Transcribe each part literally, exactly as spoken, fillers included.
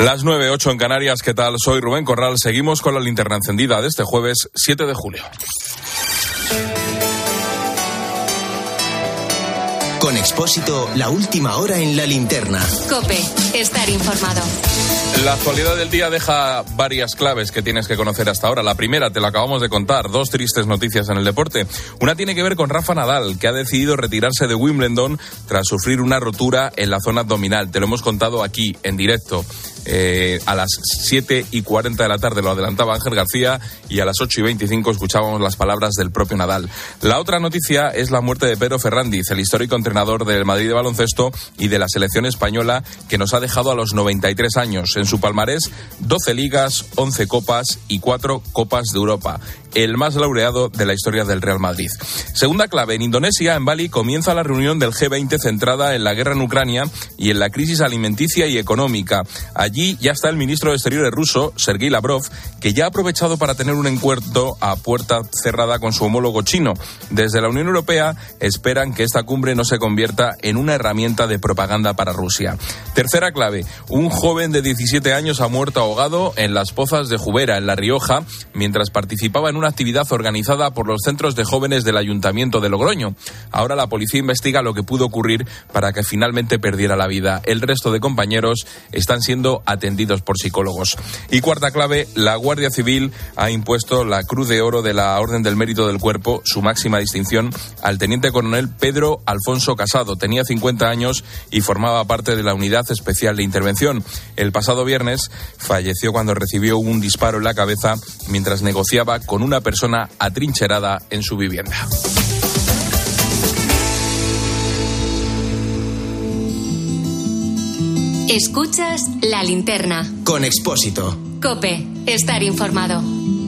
Las nueve, ocho en Canarias, ¿qué tal? Soy Rubén Corral, seguimos con la linterna encendida de este jueves siete de julio. Con Expósito, la última hora en la linterna. COPE, estar informado. La actualidad del día deja varias claves que tienes que conocer hasta ahora. La primera, te la acabamos de contar, dos tristes noticias en el deporte. Una tiene que ver con Rafa Nadal, que ha decidido retirarse de Wimbledon tras sufrir una rotura en la zona abdominal. Te lo hemos contado aquí, en directo. Eh, a las siete y cuarenta de la tarde lo adelantaba Ángel García y a las ocho y veinticinco escuchábamos las palabras del propio Nadal. La otra noticia es la muerte de Pedro Fernández, el histórico entrenador del Madrid de baloncesto y de la selección española, que nos ha dejado a los noventa y tres años. En su palmarés, doce ligas, once copas y cuatro copas de Europa. El más laureado de la historia del Real Madrid. Segunda clave, en Indonesia, en Bali, comienza la reunión del G veinte centrada en la guerra en Ucrania y en la crisis alimenticia y económica. Allí ya está el ministro de Exteriores ruso, Sergei Lavrov, que ya ha aprovechado para tener un encuentro a puerta cerrada con su homólogo chino. Desde la Unión Europea esperan que esta cumbre no se convierta en una herramienta de propaganda para Rusia. Tercera clave, un joven de diecisiete años ha muerto ahogado en las pozas de Jubera, en La Rioja, mientras participaba en una actividad organizada por los centros de jóvenes del Ayuntamiento de Logroño. Ahora la policía investiga lo que pudo ocurrir para que finalmente perdiera la vida. El resto de compañeros están siendo atendidos por psicólogos. Y cuarta clave, la Guardia Civil ha impuesto la Cruz de Oro de la Orden del Mérito del Cuerpo, su máxima distinción, al teniente coronel Pedro Alfonso Casado. Tenía cincuenta años y formaba parte de la Unidad Especial de Intervención. El pasado viernes falleció cuando recibió un disparo en la cabeza mientras negociaba con una persona atrincherada en su vivienda. Escuchas la linterna. Con Expósito. COPE, estar informado.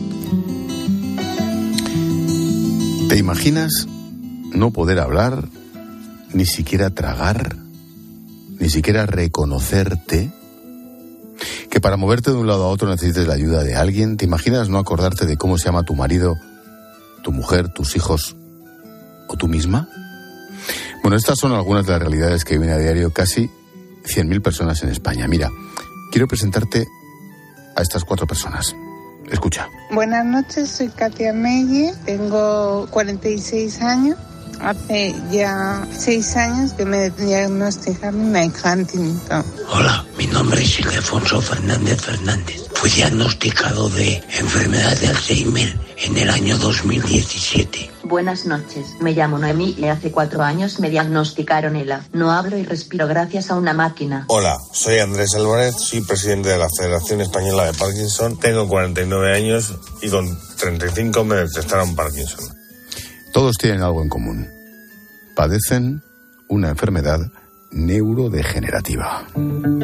¿Te imaginas no poder hablar, ni siquiera tragar, ni siquiera reconocerte? Que para moverte de un lado a otro necesites la ayuda de alguien. ¿Te imaginas no acordarte de cómo se llama tu marido, tu mujer, tus hijos o tú misma? Bueno, estas son algunas de las realidades que viven a diario casi cien mil personas en España. Mira, quiero presentarte a estas cuatro personas. Escucha. Buenas noches, soy Katia Melle, tengo cuarenta y seis años. Hace ya seis años que me diagnosticaron Night Huntington. Hola, mi nombre es Ildefonso Fernández Fernández. Fui diagnosticado de enfermedad de Alzheimer en el año dos mil diecisiete. Buenas noches, me llamo Noemí y hace cuatro años me diagnosticaron ELA. No hablo y respiro gracias a una máquina. Hola, soy Andrés Álvarez, soy presidente de la Federación Española de Parkinson. Tengo cuarenta y nueve años y con treinta y cinco me detectaron Parkinson. Todos tienen algo en común. Padecen una enfermedad neurodegenerativa.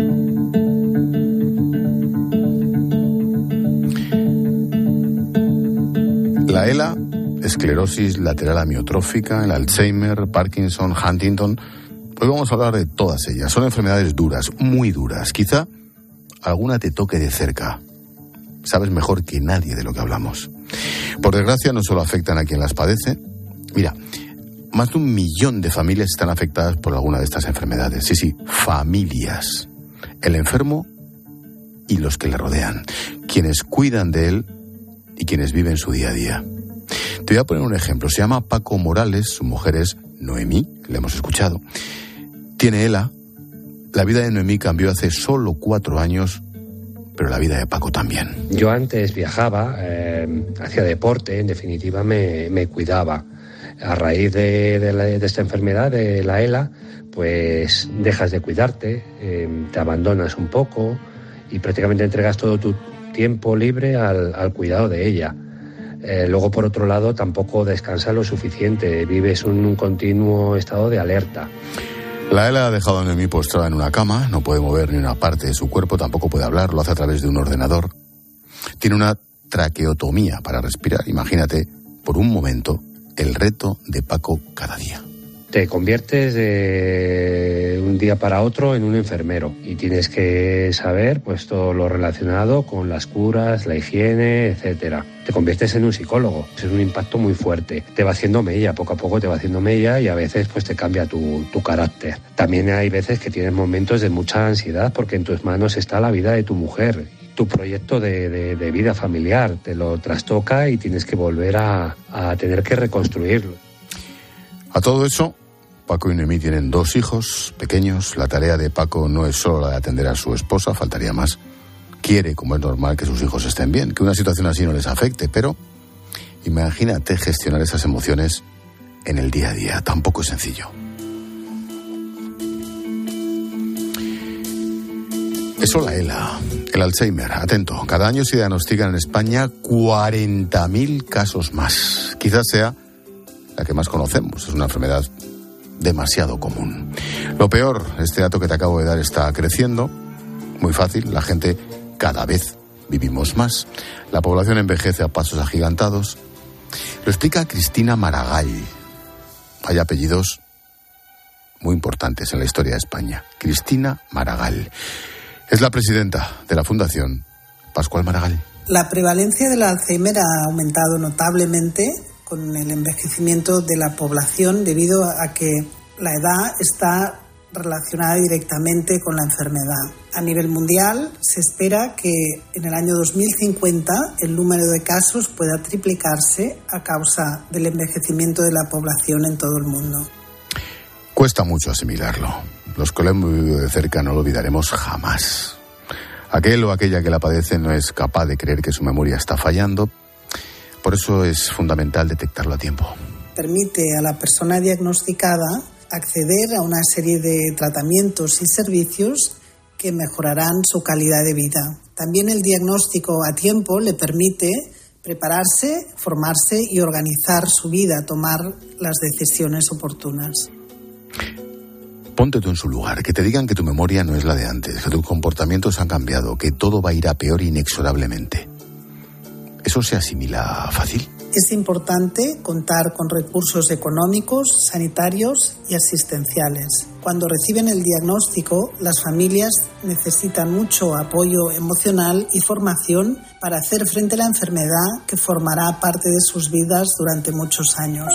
La ELA, esclerosis lateral amiotrófica, el Alzheimer, Parkinson, Huntington. Hoy vamos a hablar de todas ellas. Son enfermedades duras, muy duras. Quizá alguna te toque de cerca. Sabes mejor que nadie de lo que hablamos. Por desgracia, no solo afectan a quien las padece. Mira, más de un millón de familias están afectadas por alguna de estas enfermedades. Sí, sí, familias. El enfermo y los que le rodean. Quienes cuidan de él y quienes viven su día a día. Te voy a poner un ejemplo. Se llama Paco Morales, su mujer es Noemí, le hemos escuchado. Tiene ELA. La vida de Noemí cambió hace solo cuatro años, pero la vida de Paco también. Yo antes viajaba, eh, hacía deporte, en definitiva me, me cuidaba. A raíz de, de, la, de esta enfermedad, de la ELA, pues dejas de cuidarte, eh, te abandonas un poco y prácticamente entregas todo tu tiempo libre al, al cuidado de ella. Eh, luego, por otro lado, tampoco descansas lo suficiente, vives un, un continuo estado de alerta. La ELA ha dejado a Noemí postrada en una cama, no puede mover ni una parte de su cuerpo, tampoco puede hablar, lo hace a través de un ordenador. Tiene una traqueotomía para respirar. Imagínate, por un momento, el reto de Paco cada día. Te conviertes de un día para otro en un enfermero y tienes que saber pues todo lo relacionado con las curas, la higiene, etcétera. Te conviertes en un psicólogo. Es un impacto muy fuerte. Te va haciendo mella, poco a poco te va haciendo mella y a veces pues te cambia tu, tu carácter. También hay veces que tienes momentos de mucha ansiedad porque en tus manos está la vida de tu mujer. Tu proyecto de, de, de vida familiar te lo trastoca y tienes que volver a, a tener que reconstruirlo. A todo eso, Paco y Noemí tienen dos hijos pequeños. La tarea de Paco no es solo la de atender a su esposa, faltaría más. Quiere, como es normal, que sus hijos estén bien, que una situación así no les afecte, pero imagínate gestionar esas emociones en el día a día. Tampoco es sencillo. Eso la ELA, el Alzheimer. Atento, cada año se diagnostican en España cuarenta mil casos más. Quizás sea la que más conocemos. Es una enfermedad demasiado común. Lo peor, este dato que te acabo de dar está creciendo. Muy fácil, la gente cada vez vivimos más. La población envejece a pasos agigantados. Lo explica Cristina Maragall. Hay apellidos muy importantes en la historia de España. Cristina Maragall. Es la presidenta de la Fundación Pascual Maragall. La prevalencia del Alzheimer ha aumentado notablemente con el envejecimiento de la población debido a que la edad está relacionada directamente con la enfermedad. A nivel mundial se espera que en el año dos mil cincuenta el número de casos pueda triplicarse a causa del envejecimiento de la población en todo el mundo. Cuesta mucho asimilarlo. Los que lo hemos vivido de cerca no lo olvidaremos jamás. Aquel o aquella que la padece no es capaz de creer que su memoria está fallando. Por eso es fundamental detectarlo a tiempo. Permite a la persona diagnosticada acceder a una serie de tratamientos y servicios que mejorarán su calidad de vida. También el diagnóstico a tiempo le permite prepararse, formarse y organizar su vida, tomar las decisiones oportunas. Ponte tú en su lugar, que te digan que tu memoria no es la de antes, que tus comportamientos han cambiado, que todo va a ir a peor inexorablemente. ¿Eso se asimila fácil? Es importante contar con recursos económicos, sanitarios y asistenciales. Cuando reciben el diagnóstico, las familias necesitan mucho apoyo emocional y formación para hacer frente a la enfermedad que formará parte de sus vidas durante muchos años.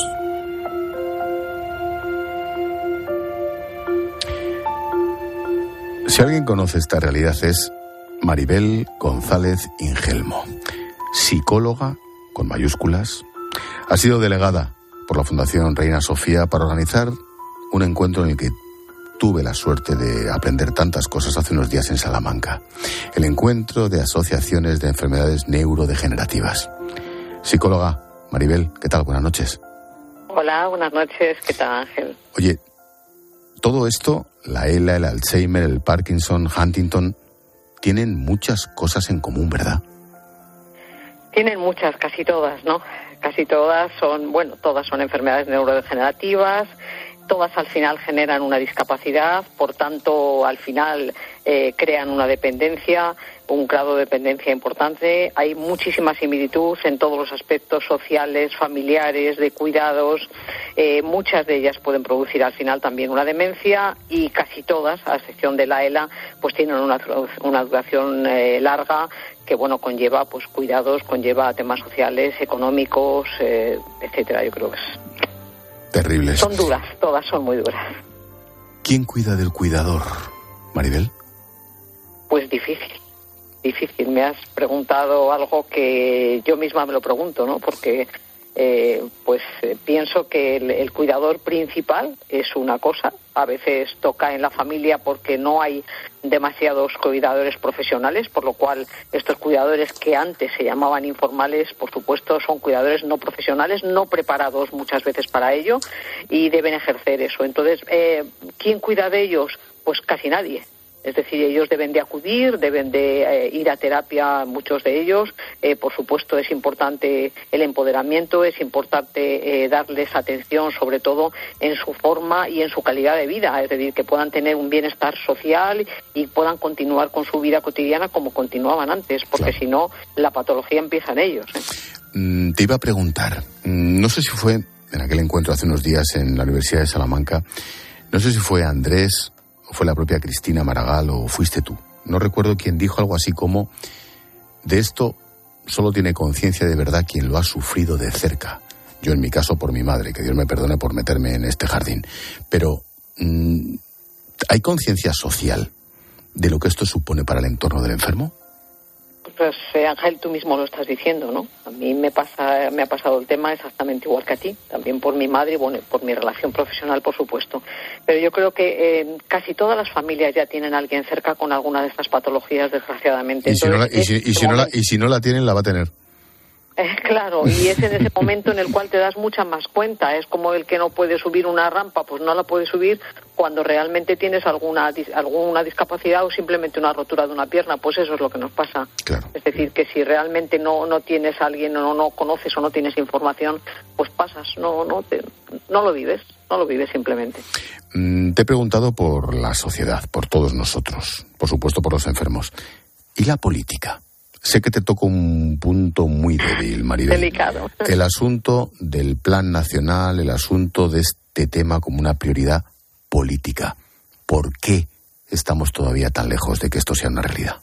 Si alguien conoce esta realidad es Maribel González Ingelmo, psicóloga con mayúsculas. Ha sido delegada por la Fundación Reina Sofía para organizar un encuentro en el que tuve la suerte de aprender tantas cosas hace unos días en Salamanca. El encuentro de asociaciones de enfermedades neurodegenerativas. Psicóloga Maribel, ¿qué tal? Buenas noches. Hola, buenas noches. ¿Qué tal, Ángel? Oye, todo esto, la ELA, el Alzheimer, el Parkinson, Huntington, tienen muchas cosas en común, ¿verdad? Tienen muchas, casi todas, ¿no? Casi todas son, bueno, todas son enfermedades neurodegenerativas, todas al final generan una discapacidad, por tanto, al final eh, crean una dependencia, un grado de dependencia importante. Hay muchísima similitud en todos los aspectos sociales, familiares, de cuidados. Eh, muchas de ellas pueden producir al final también una demencia y casi todas, a excepción de la ELA, pues tienen una, una duración eh, larga que, bueno, conlleva pues cuidados, conlleva temas sociales, económicos, eh, etcétera. Yo creo que es terribles. Son duras, todas son muy duras. ¿Quién cuida del cuidador, Maribel? Pues difícil, difícil. Me has preguntado algo que yo misma me lo pregunto, ¿no? Porque eh, pues eh, pienso que el, el cuidador principal es una cosa. A veces toca en la familia porque no hay demasiados cuidadores profesionales, por lo cual estos cuidadores que antes se llamaban informales, por supuesto, son cuidadores no profesionales, no preparados muchas veces para ello y deben ejercer eso. Entonces, eh, ¿quién cuida de ellos? Pues casi nadie. Es decir, ellos deben de acudir, deben de eh, ir a terapia, muchos de ellos. Eh, por supuesto, es importante el empoderamiento, es importante eh, darles atención, sobre todo en su forma y en su calidad de vida. Es decir, que puedan tener un bienestar social y puedan continuar con su vida cotidiana como continuaban antes, porque claro, si no, la patología empieza en ellos. ¿eh? Mm, te iba a preguntar, no sé si fue en aquel encuentro hace unos días en la Universidad de Salamanca. No sé si fue Andrés, o fue la propia Cristina Maragall, o fuiste tú. No recuerdo quién dijo algo así como: de esto solo tiene conciencia de verdad quien lo ha sufrido de cerca. Yo en mi caso por mi madre, que Dios me perdone por meterme en este jardín. Pero mmm, ¿hay conciencia social de lo que esto supone para el entorno del enfermo? Pues eh, Ángel, tú mismo lo estás diciendo, ¿no? A mí me pasa, me ha pasado el tema exactamente igual que a ti, también por mi madre y bueno, por mi relación profesional, por supuesto. Pero yo creo que eh, casi todas las familias ya tienen a alguien cerca con alguna de estas patologías, desgraciadamente. Y si, Entonces, no la, y, si, y, si no la, y si no la tienen, la va a tener. Eh, claro, y es en ese momento en el cual te das mucha más cuenta. Es como el que no puede subir una rampa, pues no la puede subir cuando realmente tienes alguna alguna discapacidad o simplemente una rotura de una pierna. Pues eso es lo que nos pasa. Claro. Es decir, que si realmente no no tienes a alguien o no, no conoces o no tienes información, pues pasas, no no te, no lo vives, no lo vives simplemente. Mm, te he preguntado por la sociedad, por todos nosotros, por supuesto por los enfermos. ¿Y la política? Sé que te toco un punto muy débil, Maribel. Delicado. El asunto del plan nacional, el asunto de este tema como una prioridad política. ¿Por qué estamos todavía tan lejos de que esto sea una realidad?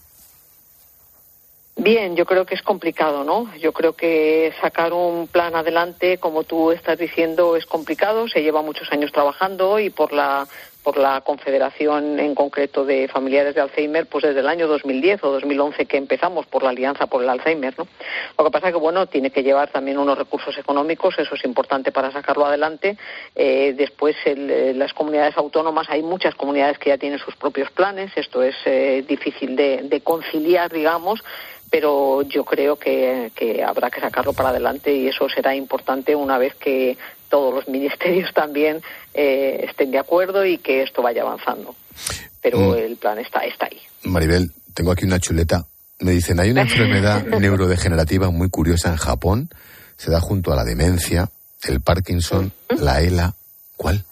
Bien, yo creo que es complicado, ¿no? Yo creo que sacar un plan adelante, como tú estás diciendo, es complicado. Se lleva muchos años trabajando y por la por la Confederación en concreto de Familiares de Alzheimer, pues desde el año dos mil diez o dos mil once que empezamos por la Alianza por el Alzheimer, ¿no? Lo que pasa es que, bueno, tiene que llevar también unos recursos económicos, eso es importante para sacarlo adelante. Eh, después, el, las comunidades autónomas, hay muchas comunidades que ya tienen sus propios planes, esto es eh, difícil de, de conciliar, digamos, pero yo creo que, que habrá que sacarlo para adelante y eso será importante una vez que todos los ministerios también eh, estén de acuerdo y que esto vaya avanzando. Pero mm. el plan está, está ahí. Maribel, tengo aquí una chuleta. Me dicen, hay una enfermedad neurodegenerativa muy curiosa en Japón. Se da junto a la demencia, el Parkinson, ¿Mm? la ELA. ¿Cuál?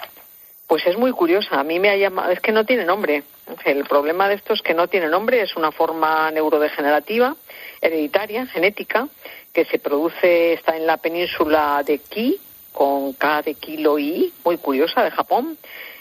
Pues es muy curiosa. A mí me ha llamado... Es que no tiene nombre. El problema de esto es que no tiene nombre. Es una forma neurodegenerativa, hereditaria, genética, que se produce, está en la península de Ki, con K de kilo I, muy curiosa, de Japón.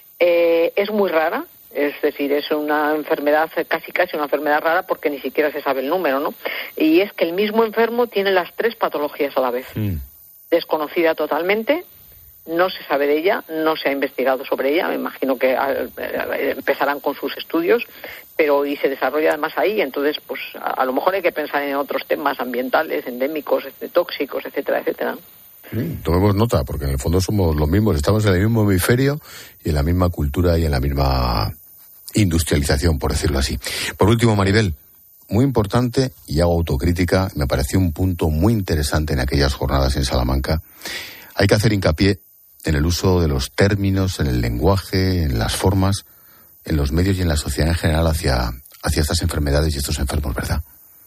Eh, es muy rara, es decir, es una enfermedad, casi casi una enfermedad rara porque ni siquiera se sabe el número, ¿no? Y es que el mismo enfermo tiene las tres patologías a la vez. Mm. Desconocida totalmente, no se sabe de ella, no se ha investigado sobre ella, me imagino que empezarán con sus estudios, pero y se desarrolla además ahí, entonces pues a, a lo mejor hay que pensar en otros temas ambientales, endémicos, tóxicos, etcétera, etcétera. Sí, tomemos nota, porque en el fondo somos los mismos, estamos en el mismo hemisferio y en la misma cultura y en la misma industrialización, por decirlo así. Por último, Maribel, muy importante, y hago autocrítica, me pareció un punto muy interesante en aquellas jornadas en Salamanca, hay que hacer hincapié en el uso de los términos, en el lenguaje, en las formas, en los medios y en la sociedad en general hacia, hacia estas enfermedades y estos enfermos, ¿verdad?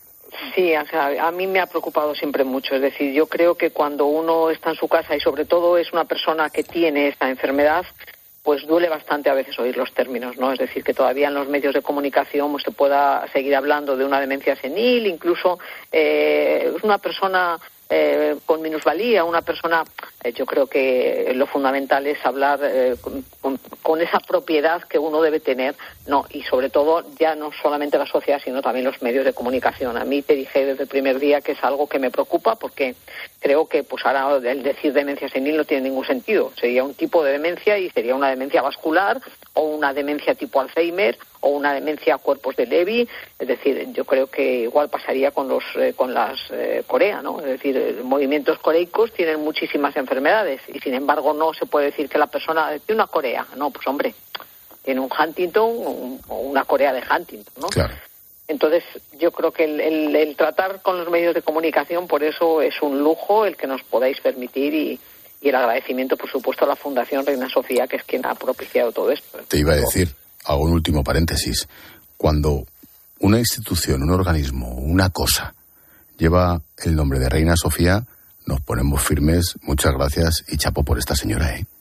Sí, o sea, a mí me ha preocupado siempre mucho. Es decir, yo creo que cuando uno está en su casa y sobre todo es una persona que tiene esta enfermedad, pues duele bastante a veces oír los términos, ¿no? Es decir, que todavía en los medios de comunicación pues, se pueda seguir hablando de una demencia senil, incluso eh, una persona eh, con minusvalía, una persona... Eh, yo creo que lo fundamental es hablar eh, con, con, con esa propiedad que uno debe tener, no, y sobre todo ya no solamente la sociedad, sino también los medios de comunicación. A mí te dije desde el primer día que es algo que me preocupa porque creo que pues ahora el decir demencia senil no tiene ningún sentido. Sería un tipo de demencia y sería una demencia vascular o una demencia tipo Alzheimer o una demencia a cuerpos de Levy. Es decir, yo creo que igual pasaría con los eh, con las eh, Corea, ¿no? Es decir, eh, movimientos coreicos tienen muchísimas enfermedades y sin embargo no se puede decir que la persona tiene una Corea. No, pues hombre, tiene un Huntington un, o una Corea de Huntington, ¿no? Claro. Entonces, yo creo que el, el, el tratar con los medios de comunicación, por eso es un lujo el que nos podáis permitir y, y el agradecimiento, por supuesto, a la Fundación Reina Sofía, que es quien ha propiciado todo esto. Te iba a decir, hago un último paréntesis, cuando una institución, un organismo, una cosa lleva el nombre de Reina Sofía, nos ponemos firmes. Muchas gracias y chapo por esta señora, ¿eh?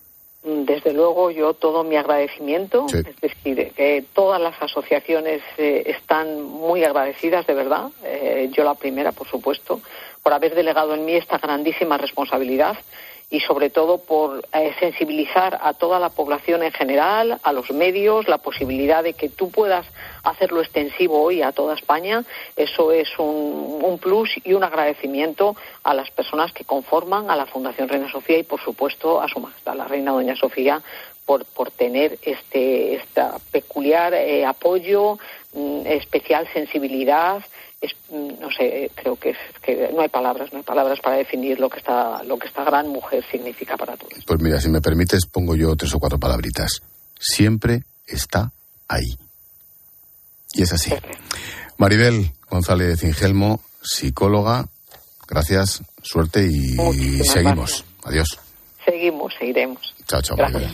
Desde luego, yo todo mi agradecimiento, sí. Es decir, que todas las asociaciones eh, están muy agradecidas, de verdad, eh, yo la primera, por supuesto, por haber delegado en mí esta grandísima responsabilidad y sobre todo por eh, sensibilizar a toda la población en general, a los medios, la posibilidad de que tú puedas hacerlo extensivo hoy a toda España. Eso es un, un plus y un agradecimiento a las personas que conforman a la Fundación Reina Sofía y, por supuesto, a Su Majestad la Reina Doña Sofía por, por tener este esta peculiar eh, apoyo, mm, especial sensibilidad. Es, no sé, creo que, es, que no hay palabras, no hay palabras para definir lo que esta, lo que esta gran mujer significa para todos. Pues mira, si me permites, pongo yo tres o cuatro palabritas. Siempre está ahí. Y es así. Maribel González Ingelmo, psicóloga, gracias, suerte y Muchísimas seguimos. Gracias. Adiós. Seguimos, seguiremos. Chao, chao, Maribel.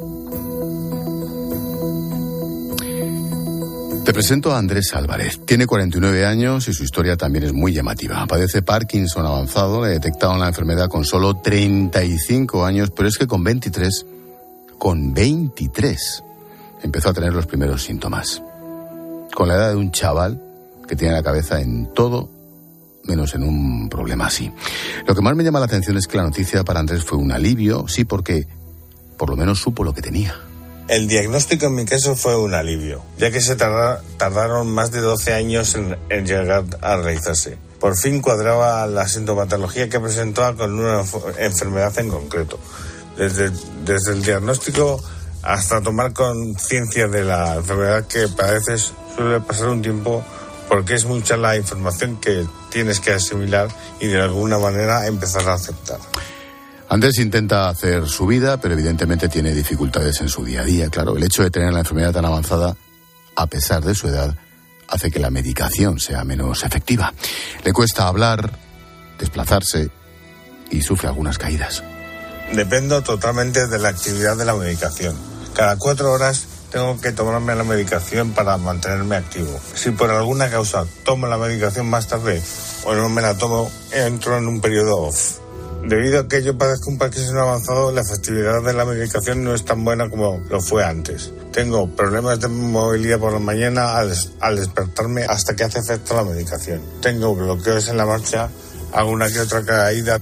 Te presento a Andrés Álvarez. Tiene cuarenta y nueve años y su historia también es muy llamativa. Padece Parkinson avanzado, le detectaron la enfermedad con solo treinta y cinco años, pero es que con veintitrés, con veintitrés, empezó a tener los primeros síntomas. Con la edad de un chaval que tiene la cabeza en todo, menos en un problema así. Lo que más me llama la atención es que la noticia para Andrés fue un alivio, sí, porque por lo menos supo lo que tenía. El diagnóstico en mi caso fue un alivio, ya que se tarda, tardaron más de doce años en, en llegar a realizarse. Por fin cuadraba la sintomatología que presentaba con una enfermedad en concreto. Desde, desde el diagnóstico hasta tomar conciencia de la enfermedad que padeces suele pasar un tiempo, porque es mucha la información que tienes que asimilar y de alguna manera empezar a aceptar. Andrés intenta hacer su vida, pero evidentemente tiene dificultades en su día a día. Claro, el hecho de tener la enfermedad tan avanzada, a pesar de su edad, hace que la medicación sea menos efectiva. Le cuesta hablar, desplazarse y sufre algunas caídas. Dependo totalmente de la actividad de la medicación. Cada cuatro horas tengo que tomarme la medicación para mantenerme activo. Si por alguna causa tomo la medicación más tarde o no me la tomo, entro en un periodo off. Debido a que yo padezco un Parkinson avanzado, la efectividad de la medicación no es tan buena como lo fue antes. Tengo problemas de movilidad por la mañana al, al despertarme hasta que hace efecto la medicación. Tengo bloqueos en la marcha, alguna que otra caída.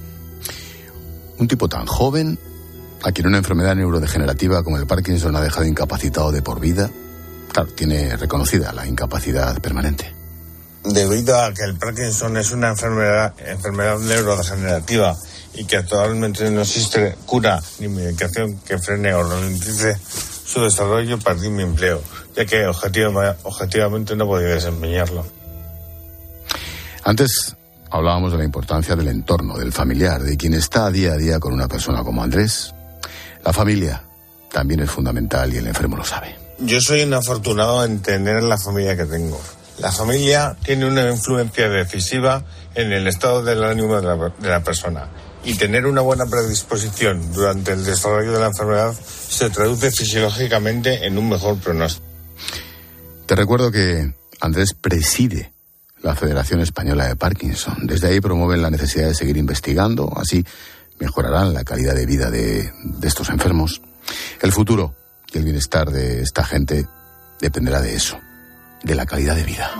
Un tipo tan joven, a quien una enfermedad neurodegenerativa como el Parkinson ha dejado incapacitado de por vida, claro, tiene reconocida la incapacidad permanente. Debido a que el Parkinson es una enfermedad, enfermedad neurodegenerativa y que actualmente no existe cura ni medicación que frene o ralentice su desarrollo, perdí mi empleo, ya que objetiva, objetivamente no podía desempeñarlo. Antes hablábamos de la importancia del entorno, del familiar, de quien está día a día con una persona como Andrés. La familia también es fundamental y el enfermo lo sabe. Yo soy un afortunado en tener la familia que tengo. La familia tiene una influencia decisiva en el estado del ánimo de la, de la persona. Y tener una buena predisposición durante el desarrollo de la enfermedad se traduce fisiológicamente en un mejor pronóstico. Te recuerdo que Andrés preside la Federación Española de Parkinson. Desde ahí promueven la necesidad de seguir investigando, así mejorarán la calidad de vida de, de estos enfermos. El futuro y el bienestar de esta gente dependerá de eso, de la calidad de vida.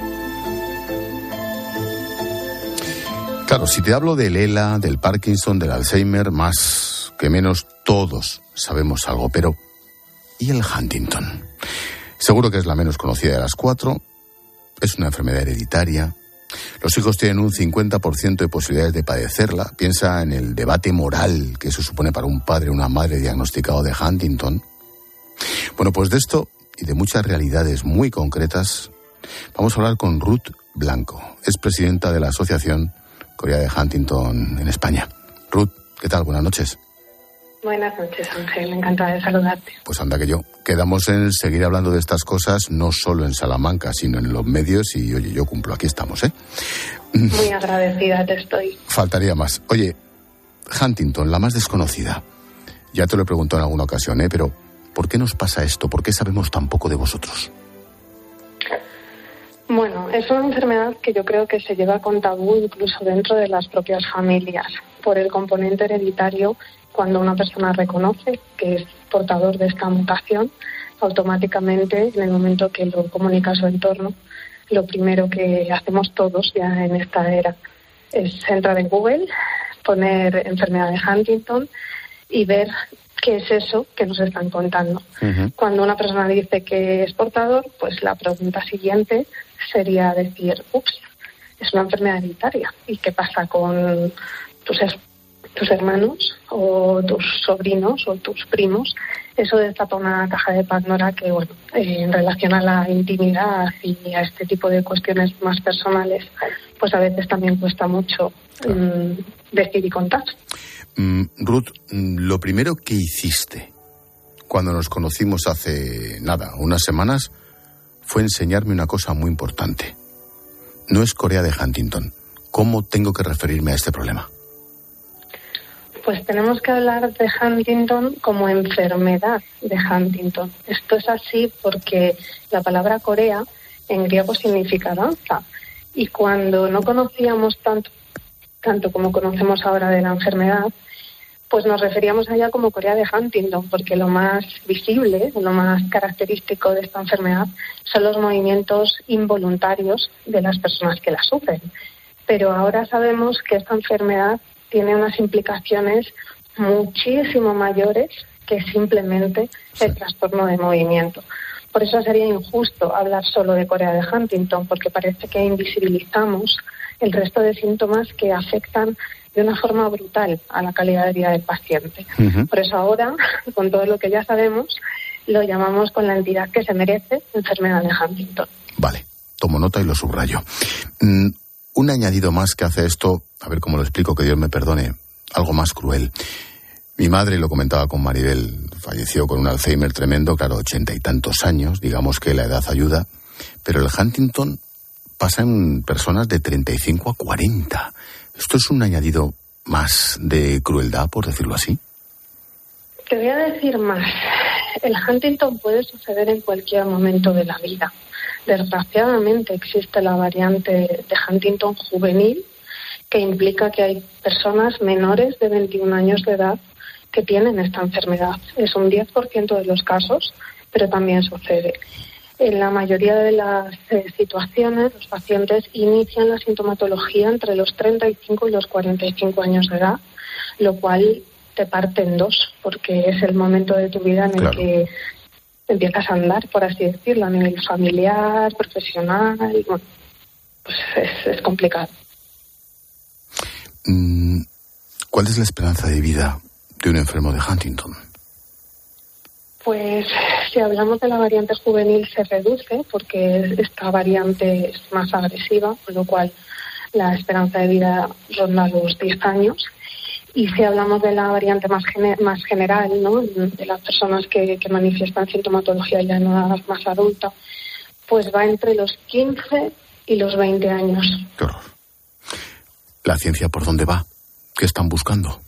Claro, si te hablo del ELA, del Parkinson, del Alzheimer, más que menos todos sabemos algo, pero ¿y el Huntington? Seguro que es la menos conocida de las cuatro, es una enfermedad hereditaria. Los hijos tienen un cincuenta por ciento de posibilidades de padecerla. Piensa en el debate moral que eso supone para un padre o una madre diagnosticado de Huntington. Bueno, pues de esto y de muchas realidades muy concretas vamos a hablar con Ruth Blanco. Es presidenta de la Asociación Corea de Huntington en España. Ruth, ¿qué tal? Buenas noches. Buenas noches, Ángel. Encantada de saludarte. Pues anda que yo. Quedamos en seguir hablando de estas cosas, no solo en Salamanca, sino en los medios, y oye, yo cumplo, aquí estamos, ¿eh? Muy agradecida te estoy. Faltaría más. Oye, Huntington, la más desconocida. Ya te lo he preguntado en alguna ocasión, ¿eh? Pero, ¿por qué nos pasa esto? ¿Por qué sabemos tan poco de vosotros? Bueno, es una enfermedad que yo creo que se lleva con tabú incluso dentro de las propias familias, por el componente hereditario. Cuando una persona reconoce que es portador de esta mutación, automáticamente, en el momento que lo comunica a su entorno, lo primero que hacemos todos ya en esta era es entrar en Google, poner enfermedad de Huntington y ver qué es eso que nos están contando. Uh-huh. Cuando una persona dice que es portador, pues la pregunta siguiente sería decir, ups, es una enfermedad hereditaria. ¿Y qué pasa con tus, tus hermanos o tus sobrinos o tus primos? Eso destapa una caja de Pandora que, bueno, eh, en relación a la intimidad y a este tipo de cuestiones más personales, pues a veces también cuesta mucho um, decir y contar. Mm, Ruth, lo primero que hiciste cuando nos conocimos hace nada, unas semanas, fue enseñarme una cosa muy importante. No es Corea de Huntington. ¿Cómo tengo que referirme a este problema? Pues tenemos que hablar de Huntington como enfermedad de Huntington. Esto es así porque la palabra Corea en griego significa danza. Y cuando no conocíamos tanto, tanto como conocemos ahora de la enfermedad, pues nos referíamos a ella como Corea de Huntington, porque lo más visible, lo más característico de esta enfermedad son los movimientos involuntarios de las personas que la sufren. Pero ahora sabemos que esta enfermedad tiene unas implicaciones muchísimo mayores que simplemente el trastorno de movimiento. Por eso sería injusto hablar solo de Corea de Huntington, porque parece que invisibilizamos el resto de síntomas que afectan de una forma brutal a la calidad de vida del paciente. Uh-huh. Por eso ahora, con todo lo que ya sabemos, lo llamamos con la entidad que se merece, enfermedad de Huntington. Vale, tomo nota y lo subrayo. Mm, un añadido más que hace esto, a ver cómo lo explico, que Dios me perdone, algo más cruel. Mi madre, lo comentaba con Maribel, falleció con un Alzheimer tremendo, claro, ochenta y tantos años, digamos que la edad ayuda, pero el Huntington pasa en personas de treinta y cinco a cuarenta. ¿Esto es un añadido más de crueldad, por decirlo así? Te voy a decir más. El Huntington puede suceder en cualquier momento de la vida. Desgraciadamente existe la variante de Huntington juvenil, que implica que hay personas menores de veintiún años de edad que tienen esta enfermedad. Es un diez por ciento de los casos, pero también sucede. En la mayoría de las eh, situaciones, los pacientes inician la sintomatología entre los treinta y cinco y los cuarenta y cinco años de edad, lo cual te parte en dos, porque es el momento de tu vida en el claro. que empiezas a andar, por así decirlo, a nivel familiar, profesional, y bueno, pues es, es complicado. ¿Cuál es la esperanza de vida de un enfermo de Huntington? Pues si hablamos de la variante juvenil se reduce porque esta variante es más agresiva, con lo cual la esperanza de vida ronda los diez años. Y si hablamos de la variante más, gener- más general, ¿no?, de las personas que, que manifiestan sintomatología ya en una edad más adulta, pues va entre los quince y los veinte años. Qué horror. ¿La ciencia por dónde va? ¿Qué están buscando?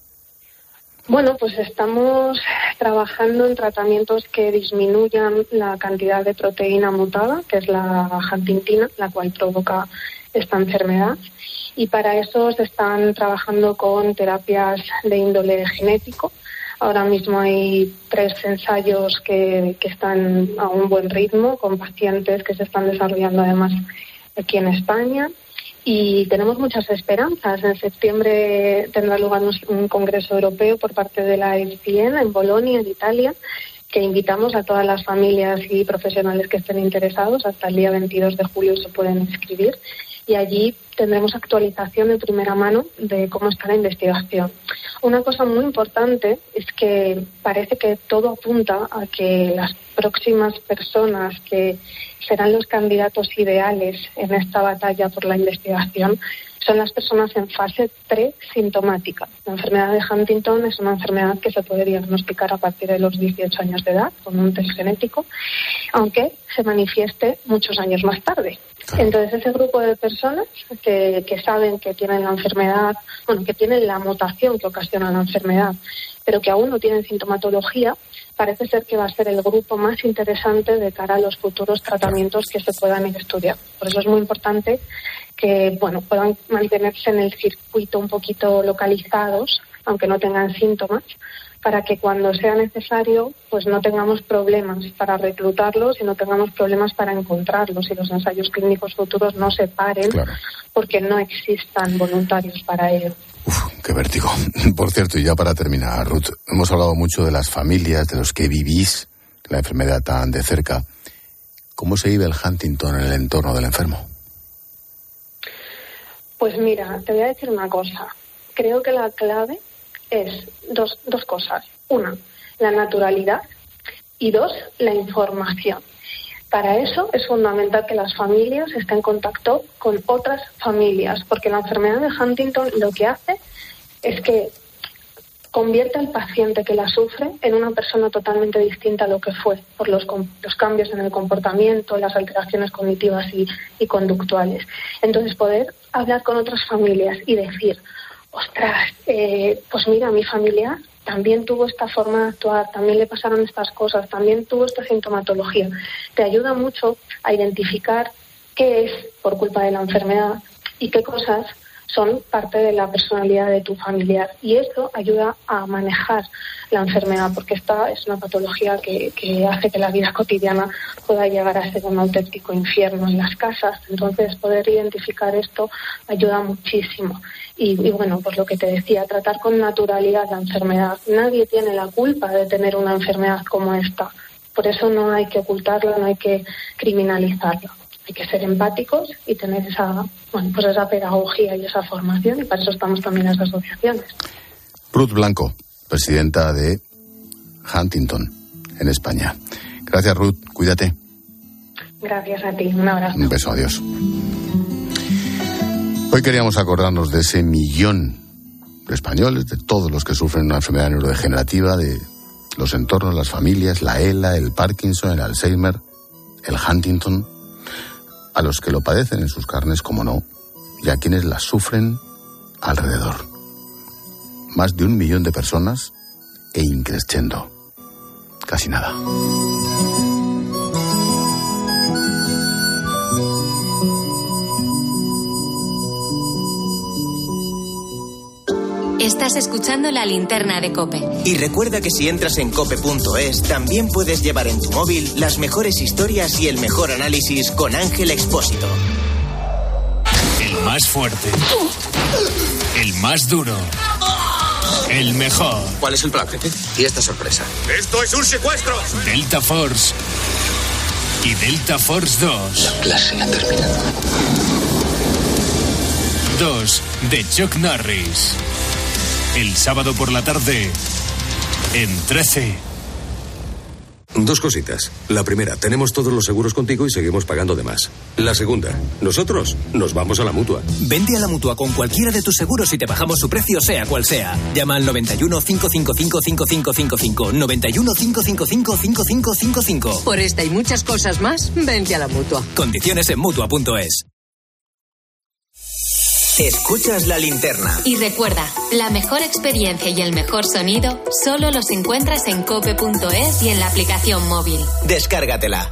Bueno, pues estamos trabajando en tratamientos que disminuyan la cantidad de proteína mutada, que es la huntingtina, la cual provoca esta enfermedad. Y para eso se están trabajando con terapias de índole genético. Ahora mismo hay tres ensayos que, que están a un buen ritmo, con pacientes que se están desarrollando además aquí en España. Y tenemos muchas esperanzas. En septiembre tendrá lugar un congreso europeo por parte de la E S P N en Bolonia, en Italia, que invitamos a todas las familias y profesionales que estén interesados. Hasta el día veintidós de julio se pueden inscribir. Y allí tendremos actualización de primera mano de cómo está la investigación. Una cosa muy importante es que parece que todo apunta a que las próximas personas que serán los candidatos ideales en esta batalla por la investigación son las personas en fase presintomática. La enfermedad de Huntington es una enfermedad que se puede diagnosticar a partir de los dieciocho años de edad con un test genético, aunque se manifieste muchos años más tarde. Entonces, ese grupo de personas que, que saben que tienen la enfermedad, bueno, que tienen la mutación que ocasiona la enfermedad, pero que aún no tienen sintomatología, parece ser que va a ser el grupo más interesante de cara a los futuros tratamientos que se puedan ir estudiar. Por eso es muy importante que, bueno, puedan mantenerse en el circuito un poquito localizados, aunque no tengan síntomas, para que cuando sea necesario, pues no tengamos problemas para reclutarlos y no tengamos problemas para encontrarlos y los ensayos clínicos futuros no se paren, claro, porque no existan voluntarios para ello. Uf, qué vértigo. Por cierto, y ya para terminar, Ruth, hemos hablado mucho de las familias, de los que vivís la enfermedad tan de cerca. ¿Cómo se vive el Huntington en el entorno del enfermo? Pues mira, te voy a decir una cosa. Creo que la clave es dos, dos cosas. Una, la naturalidad, y dos, la información. Para eso es fundamental que las familias estén en contacto con otras familias, porque la enfermedad de Huntington lo que hace es que convierte al paciente que la sufre en una persona totalmente distinta a lo que fue, por los, los cambios en el comportamiento, las alteraciones cognitivas y, y conductuales. Entonces, poder hablar con otras familias y decir, ostras, eh, pues mira, mi familia también tuvo esta forma de actuar, también le pasaron estas cosas, también tuvo esta sintomatología. Te ayuda mucho a identificar qué es por culpa de la enfermedad y qué cosas son parte de la personalidad de tu familiar. Y eso ayuda a manejar la enfermedad, porque esta es una patología que, que hace que la vida cotidiana pueda llegar a ser un auténtico infierno en las casas. Entonces, poder identificar esto ayuda muchísimo. Y, y bueno, pues lo que te decía, tratar con naturalidad la enfermedad. Nadie tiene la culpa de tener una enfermedad como esta. Por eso no hay que ocultarla, no hay que criminalizarla. Hay que ser empáticos y tener esa, bueno, pues esa pedagogía y esa formación, y para eso estamos también en las asociaciones. Ruth Blanco, presidenta de Huntington en España. Gracias, Ruth. Cuídate. Gracias a ti. Un abrazo. Un beso. Adiós. Hoy queríamos acordarnos de ese millón de españoles, de todos los que sufren una enfermedad neurodegenerativa, de los entornos, las familias, la ELA, el Parkinson, el Alzheimer, el Huntington, a los que lo padecen en sus carnes, como no, y a quienes las sufren alrededor. Más de un millón de personas e increciendo. Casi nada. Estás escuchando La Linterna de COPE. Y recuerda que si entras en cope punto es, también puedes llevar en tu móvil las mejores historias y el mejor análisis con Ángel Expósito. El más fuerte. El más duro. El mejor. ¿Cuál es el plan, jefe? Y esta sorpresa. ¡Esto es un secuestro! Delta Force. Y Delta Force dos. La clase ha terminado. dos de Chuck Norris. El sábado por la tarde, en trece. Dos cositas. La primera, tenemos todos los seguros contigo y seguimos pagando de más. La segunda, nosotros nos vamos a la Mutua. Vente a la Mutua con cualquiera de tus seguros y te bajamos su precio, sea cual sea. Llama al noventa y uno, cinco cinco cinco, cinco cinco cinco cinco. noventa y uno, cinco cinco cinco, cinco cinco cinco cinco. Por esta y muchas cosas más, vente a la Mutua. Condiciones en Mutua punto es. Escuchas La Linterna. Y recuerda, la mejor experiencia y el mejor sonido solo los encuentras en cope punto es y en la aplicación móvil. Descárgatela.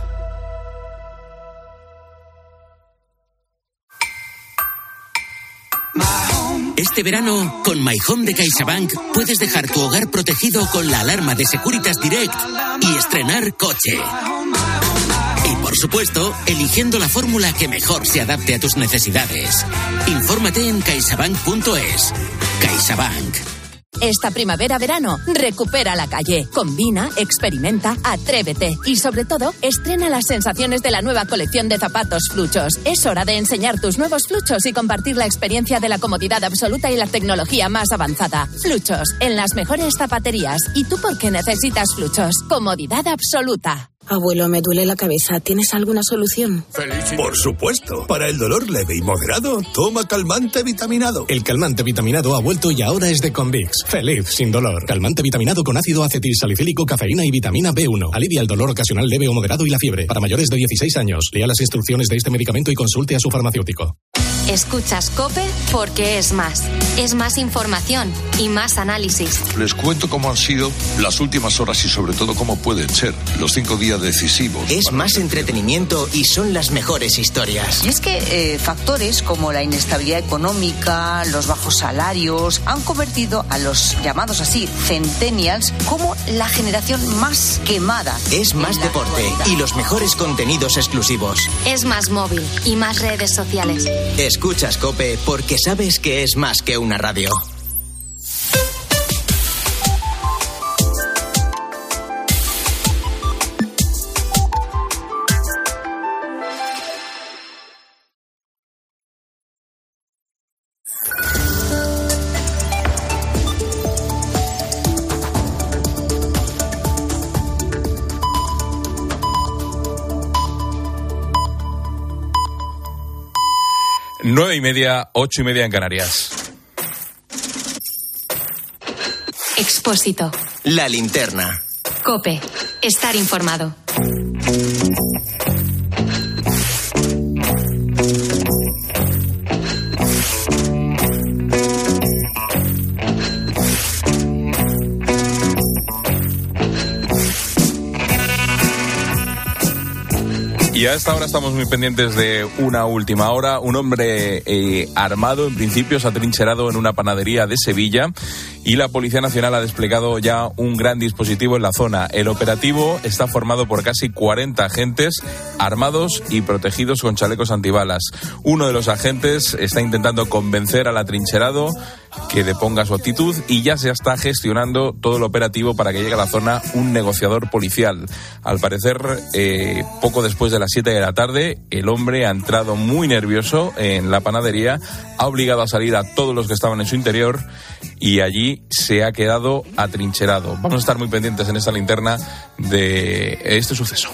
Este verano, con My Home de CaixaBank, puedes dejar tu hogar protegido con la alarma de Securitas Direct y estrenar coche. Y por supuesto, eligiendo la fórmula que mejor se adapte a tus necesidades. Infórmate en caixabank punto es. CaixaBank. Esta primavera-verano, recupera la calle. Combina, experimenta, atrévete. Y sobre todo, estrena las sensaciones de la nueva colección de zapatos Fluchos. Es hora de enseñar tus nuevos Fluchos y compartir la experiencia de la comodidad absoluta y la tecnología más avanzada. Fluchos, en las mejores zapaterías. ¿Y tú por qué necesitas Fluchos? Comodidad absoluta. Abuelo, me duele la cabeza. ¿Tienes alguna solución? Por supuesto. Para el dolor leve y moderado, toma calmante vitaminado. El calmante vitaminado ha vuelto y ahora es de Convix. Feliz sin dolor. Calmante vitaminado con ácido acetilsalicílico, cafeína y vitamina B uno. Alivia el dolor ocasional leve o moderado y la fiebre. Para mayores de dieciséis años, lea las instrucciones de este medicamento y consulte a su farmacéutico. Escuchas COPE porque es más. Es más información y más análisis. Les cuento cómo han sido las últimas horas y sobre todo cómo pueden ser los cinco días decisivos. Es más entretenimiento y son las mejores historias. Y es que eh, factores como la inestabilidad económica, los bajos salarios, han convertido a los llamados así centennials como la generación más quemada. Es más deporte y los mejores contenidos exclusivos. Es más móvil y más redes sociales. Escuchas COPE porque sabes que es más que una radio. Nueve y media, ocho y media en Canarias. Expósito. La linterna. COPE. Estar informado. Y a esta hora estamos muy pendientes de una última hora. Un hombre eh, armado, en principio, se ha trincherado en una panadería de Sevilla y la Policía Nacional ha desplegado ya un gran dispositivo en la zona. El operativo está formado por casi cuarenta agentes armados y protegidos con chalecos antibalas. Uno de los agentes está intentando convencer al atrincherado que deponga su actitud y ya se está gestionando todo el operativo para que llegue a la zona un negociador policial. Al parecer, eh, poco después de las siete de la tarde, el hombre ha entrado muy nervioso en la panadería, ha obligado a salir a todos los que estaban en su interior y allí se ha quedado atrincherado. Vamos a estar muy pendientes en esta linterna de este suceso.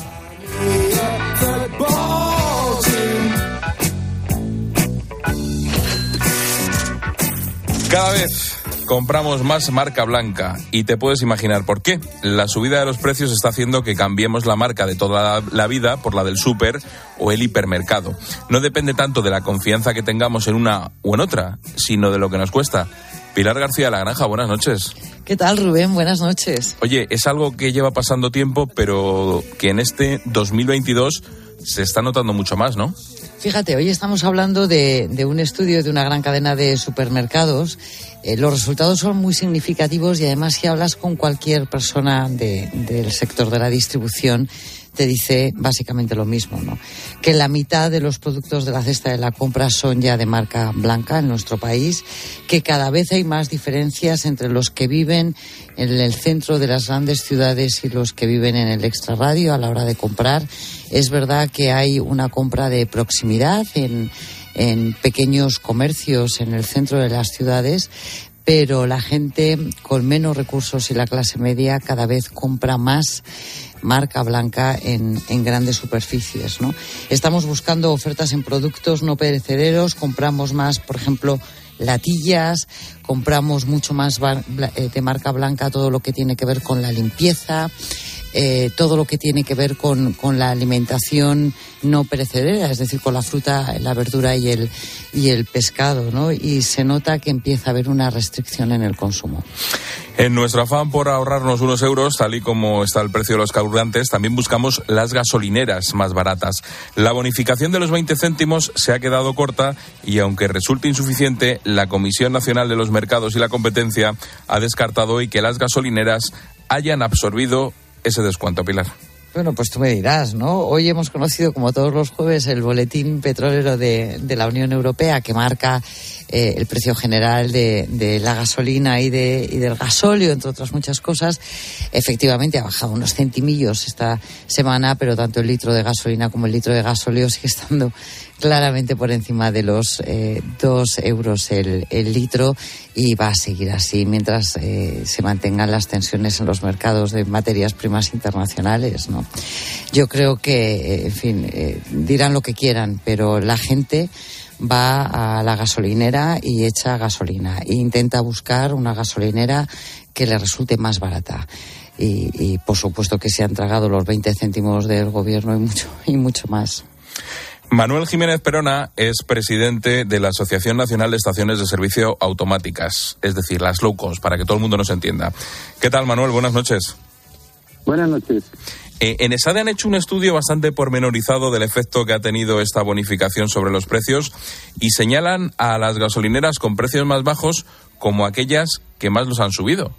Cada vez compramos más marca blanca y te puedes imaginar por qué. La subida de los precios está haciendo que cambiemos la marca de toda la vida por la del súper o el hipermercado. No depende tanto de la confianza que tengamos en una o en otra, sino de lo que nos cuesta. Pilar García de la Granja, buenas noches. ¿Qué tal, Rubén? Buenas noches. Oye, es algo que lleva pasando tiempo, pero que en este dos mil veintidós se está notando mucho más, ¿no? Fíjate, hoy estamos hablando de, de un estudio de una gran cadena de supermercados. Eh, los resultados son muy significativos y además si hablas con cualquier persona de, del sector de la distribución te dice básicamente lo mismo, ¿no? Que la mitad de los productos de la cesta de la compra son ya de marca blanca en nuestro país, que cada vez hay más diferencias entre los que viven en el centro de las grandes ciudades y los que viven en el extrarradio a la hora de comprar. Es verdad que hay una compra de proximidad en, en pequeños comercios en el centro de las ciudades, pero la gente con menos recursos y la clase media cada vez compra más marca blanca en, en grandes superficies, ¿no? Estamos buscando ofertas en productos no perecederos, compramos más, por ejemplo, latillas, compramos mucho más de marca blanca todo lo que tiene que ver con la limpieza, eh, todo lo que tiene que ver con, con la alimentación no perecedera, es decir, con la fruta, la verdura y el, y el pescado, ¿no? Y se nota que empieza a haber una restricción en el consumo. En nuestro afán por ahorrarnos unos euros, tal y como está el precio de los carburantes, también buscamos las gasolineras más baratas. La bonificación de los veinte céntimos se ha quedado corta y, aunque resulte insuficiente, la Comisión Nacional de los Mercados y la Competencia ha descartado hoy que las gasolineras hayan absorbido ese descuento, Pilar. Bueno, pues tú me dirás, ¿no? Hoy hemos conocido, como todos los jueves, el boletín petrolero de, de la Unión Europea que marca eh, el precio general de, de la gasolina y, de, y del gasóleo, entre otras muchas cosas. Efectivamente ha bajado unos centimillos esta semana, pero tanto el litro de gasolina como el litro de gasóleo sigue estando claramente por encima de los eh, dos euros el, el litro y va a seguir así mientras eh, se mantengan las tensiones en los mercados de materias primas internacionales, ¿no? Yo creo que, eh, en fin, eh, dirán lo que quieran, pero la gente va a la gasolinera y echa gasolina e intenta buscar una gasolinera que le resulte más barata. Y, y por supuesto que se han tragado los veinte céntimos del gobierno y mucho, y mucho más. Manuel Jiménez Perona es presidente de la Asociación Nacional de Estaciones de Servicio Automáticas, es decir, las low cost, para que todo el mundo nos entienda. ¿Qué tal, Manuel? Buenas noches. Buenas noches. Eh, en ESADE han hecho un estudio bastante pormenorizado del efecto que ha tenido esta bonificación sobre los precios y señalan a las gasolineras con precios más bajos como aquellas que más los han subido.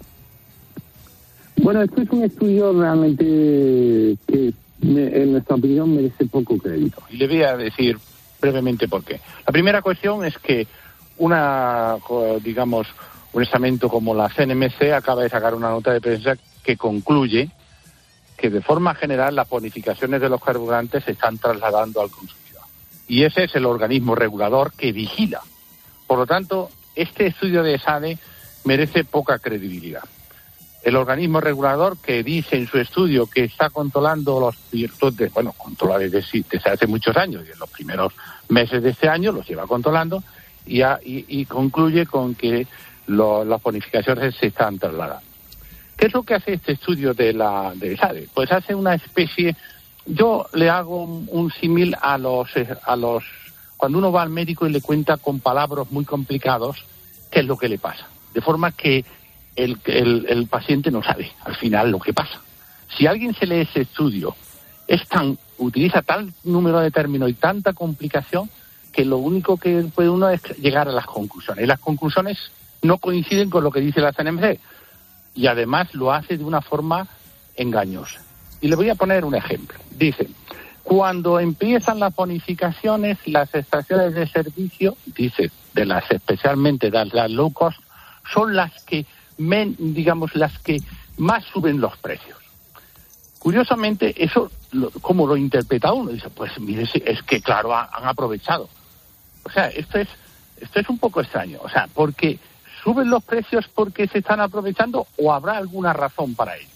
Bueno, este es un estudio realmente que, en nuestra opinión, merece poco crédito. Y le voy a decir brevemente por qué. La primera cuestión es que una, digamos, un estamento como la C N M C acaba de sacar una nota de prensa que concluye que de forma general las bonificaciones de los carburantes se están trasladando al consumidor. Y ese es el organismo regulador que vigila. Por lo tanto, este estudio de ESADE merece poca credibilidad. el organismo regulador que dice en su estudio que está controlando los virtudes, bueno, controla desde, desde hace muchos años y en los primeros meses de este año los lleva controlando y, a, y, y concluye con que lo, las bonificaciones se están trasladando. ¿Qué es lo que hace este estudio de la de SADE? Pues hace una especie, yo le hago un, un símil a los a los cuando uno va al médico y le cuenta con palabras muy complicados qué es lo que le pasa, de forma que el, el, el paciente no sabe al final lo que pasa. Si alguien se lee ese estudio, es tan utiliza tal número de términos y tanta complicación que lo único que puede uno es llegar a las conclusiones. Y las conclusiones no coinciden con lo que dice la C N M C. Y además lo hace de una forma engañosa. Y le voy a poner un ejemplo. Dice, cuando empiezan las bonificaciones, las estaciones de servicio, dice, de las especialmente de las low cost, son las que, men, digamos, las que más suben los precios. Curiosamente, eso, lo, ¿cómo lo interpreta uno? Dice, pues mire, es que claro, ha, han aprovechado. O sea, esto es, esto es un poco extraño. O sea, porque ¿suben los precios porque se están aprovechando o habrá alguna razón para ello?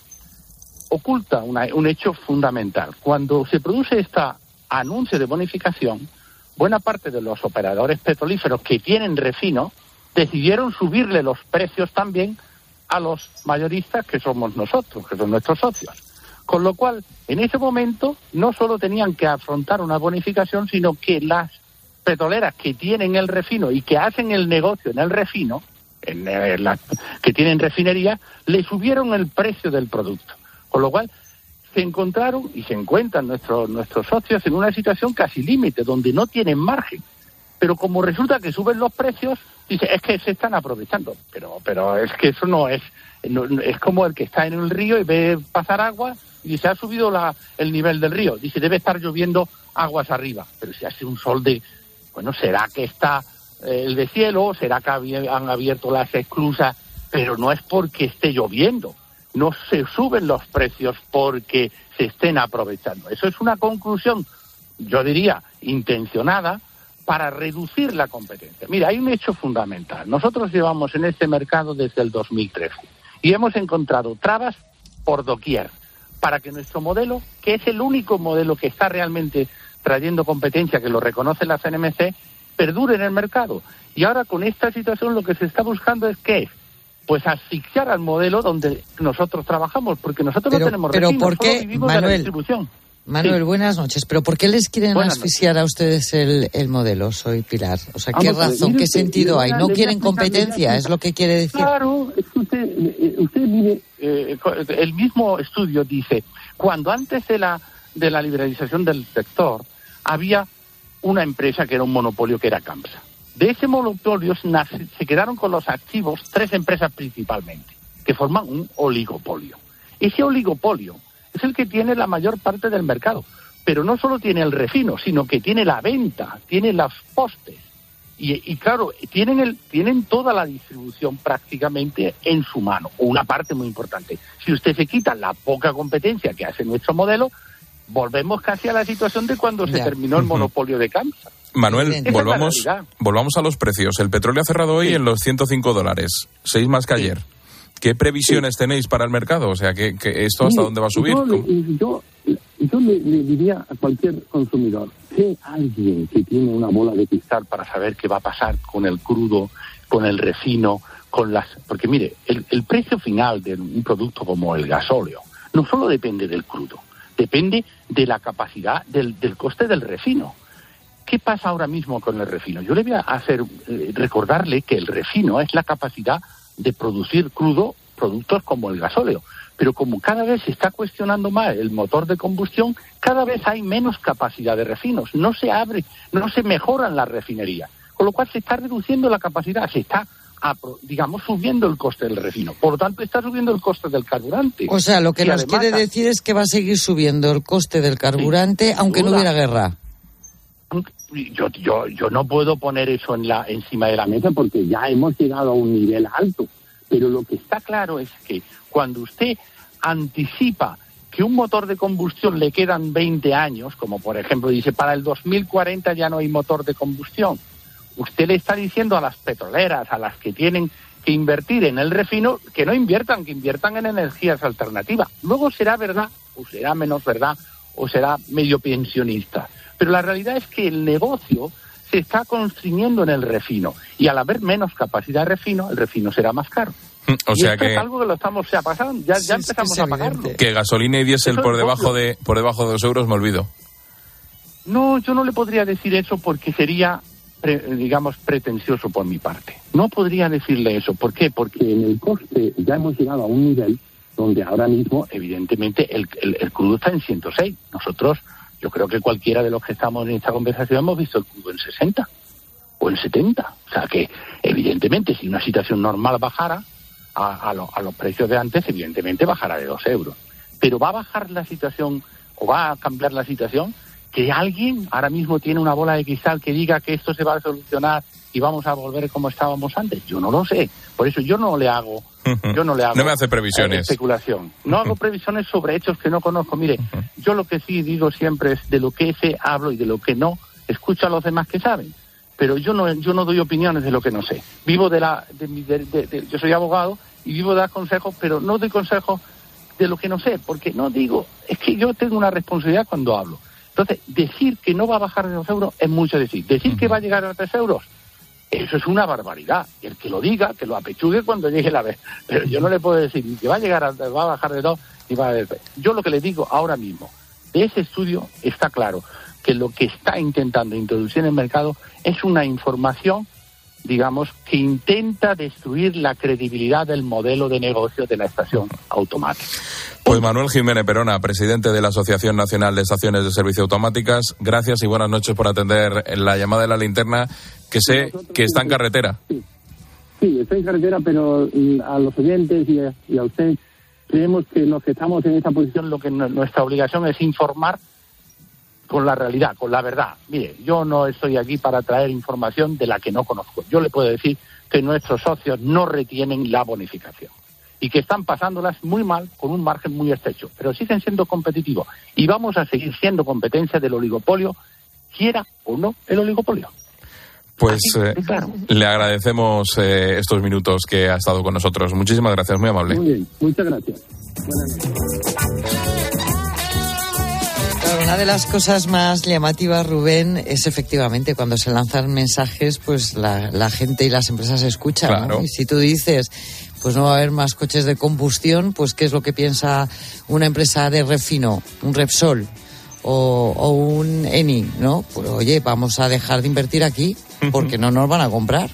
Oculta una, un hecho fundamental. Cuando se produce este anuncio de bonificación, buena parte de los operadores petrolíferos que tienen refino decidieron subirle los precios también a los mayoristas, que somos nosotros, que son nuestros socios. Con lo cual, en ese momento, no solo tenían que afrontar una bonificación, sino que las petroleras que tienen el refino y que hacen el negocio en el refino, en, en la, que tienen refinería, le subieron el precio del producto. Con lo cual, se encontraron y se encuentran nuestros nuestros socios en una situación casi límite, donde no tienen margen. Pero como resulta que suben los precios, dice, es que se están aprovechando. Pero pero es que eso no es... No, es como el que está en el río y ve pasar agua y se ha subido la, el nivel del río. Dice, debe estar lloviendo aguas arriba. Pero si hace un sol de... Bueno, será que está eh, el deshielo, será que había, han abierto las esclusas, pero no es porque esté lloviendo. No se suben los precios porque se estén aprovechando. Eso es una conclusión, yo diría, intencionada para reducir la competencia. Mira, hay un hecho fundamental. Nosotros llevamos en este mercado desde el dos mil trece y hemos encontrado trabas por doquier para que nuestro modelo, que es el único modelo que está realmente trayendo competencia, que lo reconoce la C N M C, perdure en el mercado. Y ahora con esta situación lo que se está buscando es ¿qué? Pues asfixiar al modelo donde nosotros trabajamos, porque nosotros pero, no tenemos pero refino, ¿por qué, solo vivimos Manuel, de la distribución? Manuel, sí. Buenas noches. ¿Pero por qué les quieren Buenas asfixiar noches. a ustedes el, el modelo? Soy Pilar. O sea, ¿qué Vamos, razón, mire, qué usted, sentido mire, hay? ¿No le quieren voy a explicar, competencia? mire, ¿Es lo que quiere decir? Claro, es que usted, usted mire, eh, el mismo estudio dice, cuando antes de la, de la liberalización del sector, había una empresa que era un monopolio, que era CAMSA. De ese monopolio nace, se quedaron con los activos tres empresas principalmente, que forman un oligopolio. Ese oligopolio es el que tiene la mayor parte del mercado, pero no solo tiene el refino, sino que tiene la venta, tiene los postes. Y, y claro, tienen, el, tienen toda la distribución prácticamente en su mano, una parte muy importante. Si usted se quita la poca competencia que hace nuestro modelo, volvemos casi a la situación de cuando ya. se terminó el monopolio de CAMSA. Manuel, volvamos, volvamos a los precios. El petróleo ha cerrado hoy sí. en los ciento cinco dólares, seis más que sí. ayer. ¿Qué previsiones sí. tenéis para el mercado? O sea, ¿que, que ¿esto hasta sí. dónde va a subir? Yo, yo, yo le, le diría a cualquier consumidor, si alguien que tiene una bola de cristal para saber qué va a pasar con el crudo, con el refino, con las... Porque mire, el, el precio final de un producto como el gasóleo no solo depende del crudo, depende de la capacidad del, del coste del refino. ¿Qué pasa ahora mismo con el refino? Yo le voy a hacer eh, recordarle que el refino es la capacidad de producir crudo productos como el gasóleo. Pero como cada vez se está cuestionando más el motor de combustión, cada vez hay menos capacidad de refinos. No se abre, no se mejoran las refinerías. Con lo cual se está reduciendo la capacidad, se está, digamos, subiendo el coste del refino. Por lo tanto, está subiendo el coste del carburante. O sea, lo que y nos además, quiere decir es que va a seguir subiendo el coste del carburante, sí, aunque duda. no hubiera guerra. Yo, yo, yo no puedo poner eso en la, encima de la mesa porque ya hemos llegado a un nivel alto. Pero lo que está claro es que cuando usted anticipa que un motor de combustión le quedan veinte años, como por ejemplo dice, para el dos mil cuarenta ya no hay motor de combustión, usted le está diciendo a las petroleras, a las que tienen que invertir en el refino, que no inviertan, que inviertan en energías alternativas. Luego será verdad, o será menos verdad, o será medio pensionista. Pero la realidad es que el negocio se está constriñendo en el refino. Y al haber menos capacidad de refino, el refino será más caro. O y sea esto que es algo que lo estamos ya pasando, ya, ya Sí, empezamos es que a es pagarlo. evidente. que gasolina y diésel Eso por es debajo obvio. de por debajo de dos euros, me olvido. No, yo no le podría decir eso porque sería, pre- digamos, pretencioso por mi parte. No podría decirle eso. ¿Por qué? Porque en el coste ya hemos llegado a un nivel donde ahora mismo, evidentemente, el, el, el crudo está en ciento seis. Nosotros, yo creo que cualquiera de los que estamos en esta conversación hemos visto el crudo en sesenta o en setenta. O sea que, evidentemente, si una situación normal bajara a, a, lo- a los precios de antes, evidentemente bajará de dos euros. Pero va a bajar la situación o va a cambiar la situación que alguien ahora mismo tiene una bola de cristal que diga que esto se va a solucionar y vamos a volver como estábamos antes. Yo no lo sé. Por eso yo no le hago, yo no le hago No me hace eh, previsiones. especulación. No hago previsiones sobre hechos que no conozco. Mire, yo lo que sí digo siempre es de lo que sé hablo y de lo que no escucho a los demás que saben. Pero yo no yo no doy opiniones de lo que no sé. Vivo de la de, mi- de, de, de- yo soy abogado y vivo de dar consejos, pero no doy consejos de lo que no sé, porque no digo, es que yo tengo una responsabilidad cuando hablo. Entonces, decir que no va a bajar de dos euros es mucho decir. Decir que va a llegar a tres euros, eso es una barbaridad. Y el que lo diga, que lo apechugue cuando llegue la vez. Pero yo no le puedo decir ni que va a llegar a, va a bajar de dos, ni va a de tres. Yo lo que le digo ahora mismo, de ese estudio está claro que lo que está intentando introducir en el mercado es una información, digamos, que intenta destruir la credibilidad del modelo de negocio de la estación automática. Pues Manuel Jiménez Perona, presidente de la Asociación Nacional de Estaciones de Servicio Automáticas, gracias y buenas noches por atender la llamada de la linterna, que sé que está en carretera. Sí, estoy en carretera, pero mm, a los oyentes y a, y a usted, creemos que los que estamos en esta posición, Lo que no- nuestra obligación es informar con la realidad, con la verdad. Mire, yo no estoy aquí para traer información de la que no conozco. Yo le puedo decir que nuestros socios no retienen la bonificación y que están pasándolas muy mal con un margen muy estrecho, pero siguen siendo competitivos y vamos a seguir siendo competencia del oligopolio, quiera o no el oligopolio. Pues eh, le agradecemos eh, estos minutos que ha estado con nosotros. Muchísimas gracias, muy amable. Muy bien, muchas gracias. Buenas noches. Claro, una de las cosas más llamativas, Rubén, es efectivamente cuando se lanzan mensajes, pues la, la gente y las empresas escuchan, Claro. ¿no? Y si tú dices, pues no va a haber más coches de combustión, pues ¿qué es lo que piensa una empresa de refino, un Repsol o, o un Eni, ¿no? Pues oye, vamos a dejar de invertir aquí porque no nos van a comprar.